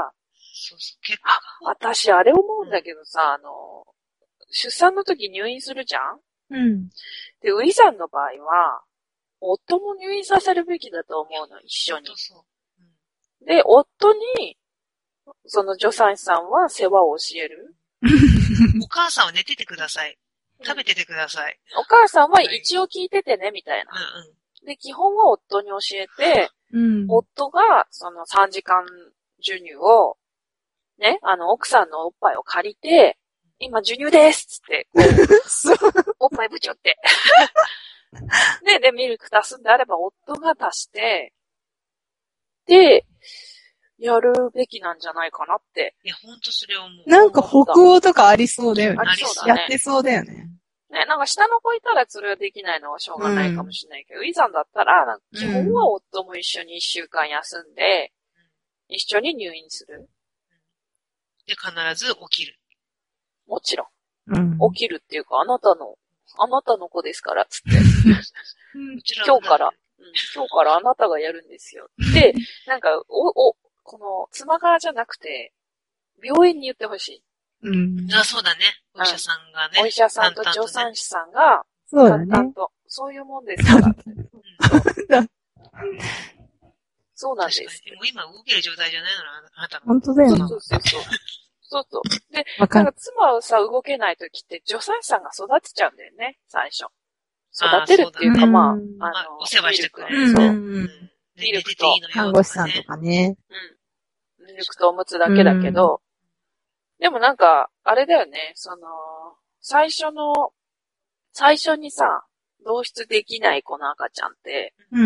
そうそう、結構。あ、私あれ思うんだけどさ、あの、出産の時入院するじゃん？ うん。 で、ウィザンの場合は、夫も入院させるべきだと思うの、一緒に。 そう、 うん、で、夫に、その助産師さんは世話を教える。 お母さんは寝ててください。食べててください。 お母さんは一応聞いててね、みたいな。 うんうん、 で、基本は夫に教えて、 うん、 夫がそのさんじかん授乳を、ね、あの、奥さんのおっぱいを借りて、今授乳ですつって、おっぱいぶちょって。で、で、ミルク足すんであれば、夫が足して、で、やるべきなんじゃないかなって。 いや、ほんとそれ思う。 なんか北欧とかありそうだよね。 ありそうだね。 やってそうだよね。 ね、なんか下の子いたらそれはできないのはしょうがないかもしれないけど、うん、いざだったら、なんか基本は夫も一緒に一週間休んで、うん、一緒に入院する。 で、必ず起きる。 もちろん。 うん、 起きるっていうか、あなたの、あなたの子ですから、つって。今日から、うん、今日からあなたがやるんですよ。で、なんか、お、お、この、妻側じゃなくて、病院に言ってほしい。 うん。あ、そうだね。お医者さんがね。 お医者さんと助産師さんが、 そうだね。 淡々と、そういうもんですから。うん、そうなんです。 もう今動ける状態じゃないのあなたの。 本当だよね。 そうそうそう。そうそう。で、なんか妻はさ、動けないときって助産師さんが育てちゃうんだよね、最初。育てるっていうか、まあ、あの、 まあ、お世話してくれる。 そう。 ミルクと、 看護師さんとかね。 うん。ミルクとおむつだけだけど、でもなんか、あれだよね、その、最初の、最初にさ、同室できない子の赤ちゃんって、 うん、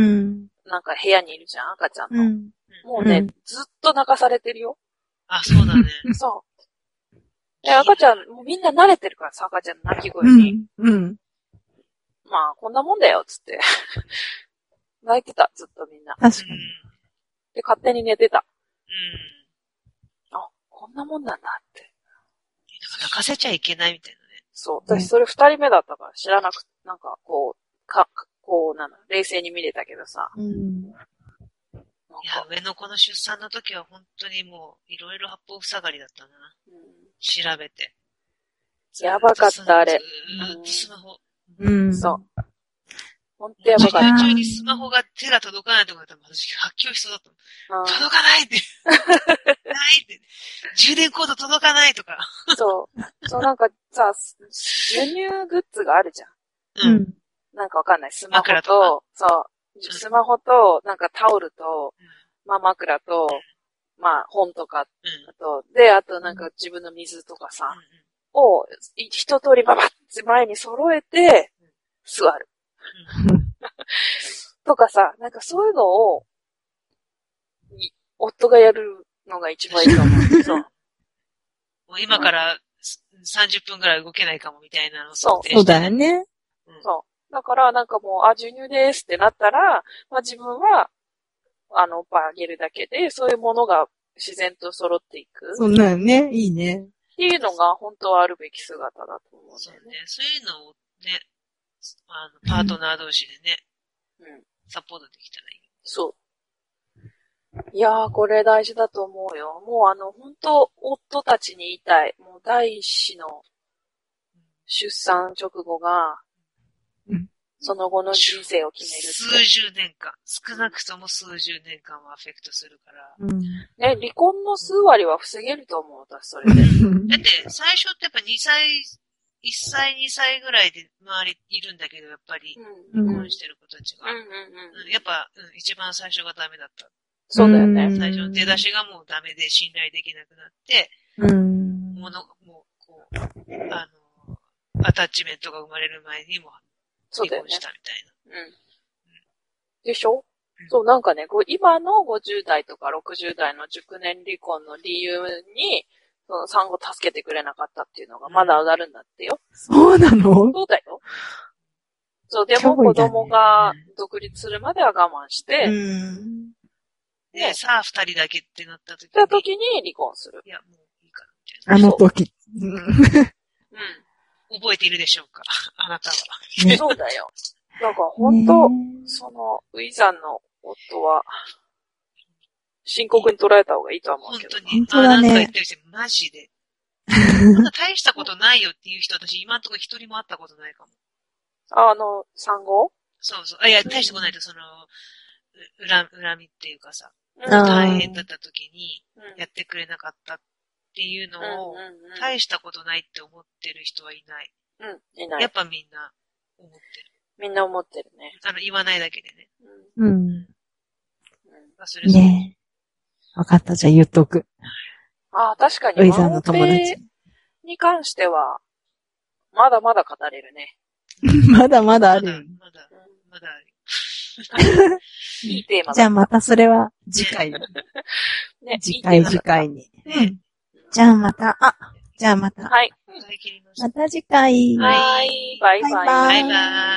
なんか部屋にいるじゃん、赤ちゃんの。 うん、 もうね、うん、ずっと泣かされてるよ。 あ、そうだね。 そう。で、赤ちゃん、もうみんな慣れてるからさ、赤ちゃんの泣き声に。 うん。うん、 まあ、こんなもんだよ、つって。泣いてた、ずっとみんな。 確かに。 で、勝手に寝てた。 うん。 あ、こんなもんなんだって。 泣かせちゃいけないみたいなね。 そう。私、それ二人目だったから知らなくて、なんか、こう、か、こう、なんだ、冷静に見れたけどさ。 うん。 いや、上の子の出産の時は本当にもう、いろいろ八方塞がりだったな。うん、調べて。 やばかった、あれ。 ずーっとスマホ。 うん。 そう。本当やばかった。 授乳中にスマホが手が届かないとかだったら私発狂しそうだったの。届かないって。ないって。充電コード届かないとか。 そう。そうなんかさ、授乳グッズがあるじゃん。うん。なんかわかんない。スマホと、そう。スマホと、なんかタオルと、うん、まあ枕と、まあ本とか、うん、あと、で、あとなんか自分の水とかさ、うん、を一通りババッ前に揃えて、座る。とかさ、なんかそういうのを、夫がやるのが一番いいと思う。そう。 もう今からさんじゅっぷんくらい動けないかもみたいなのを想定して、ね。そうだよね。 うん、そう。だからなんかもう、あ、授乳ですってなったら、まあ自分は、あの、パーあげるだけで、そういうものが自然と揃っていく。 そうだよね。いいね。 っていうのが本当はあるべき姿だと思うんだよね。 そうね。そういうのをね、あの、パートナー同士でね、うん、サポートできたらいい。 そう。いやー、これ大事だと思うよ。もうあの、本当夫たちに言いたい。もう第一子の出産直後が、うん、その後の人生を決めるって。 数十年間。少なくとも数十年間はアフェクトするから。 うん、ね、離婚の数割は防げると思う、私、それで。 だって、最初ってやっぱにさい、いっさい、にさいぐらいで周りいるんだけど、やっぱり、離婚してる子たちが。うんうんうん、やっぱ、うん、一番最初がダメだった。 そうだよね。 最初の出だしがもうダメで信頼できなくなって、うん、もの、もう、こう、あの、アタッチメントが生まれる前にも、離婚したみたいな。う, ね、うん。 でしょ、うん、そう、なんかね、今のごじゅう代とかろくじゅう代の熟年離婚の理由に、その産後助けてくれなかったっていうのがまだ上がるんだってよ。 そうなの？ そうだよ。そう、でも子供が独立するまでは我慢して、うんで、さあ二人だけってなった時に。 った時に離婚する。 いや、もういいからみたいな。あの時。うん。 覚えているでしょうかあなたは。 ね、そうだよ。なんか本当、その、ウィザンの夫は、深刻に捉えた方がいいとは思うけど。 本当に。本当だね。あなたが言ってる人、マジで。そんな大したことないよっていう人、私今んとこ一人も会ったことないかも。 あの、産後？ そうそう。あ、いや、大したことないと、その、恨、恨みっていうかさ、大変だった時にやってくれなかったっていうのを、大したことないって思ってる人はいない。 うん、いない。 やっぱみんな思ってる。 みんな思ってるね。 あの、言わないだけでね。 うん。うん。 忘れそう。 ねえ。わかった、じゃあ言っとく。 ああ、確かに。 ウイザーの友達。 に関しては、まだまだ語れるね。 まだまだある。まだ、 まだ、まだある。 いいテーマだ。 じゃあまたそれは次回。ね、次回次回に。うん。じゃあまた、あ、じゃあまた。 はい。 また次回。 はい。バイバイ。 バイバイ。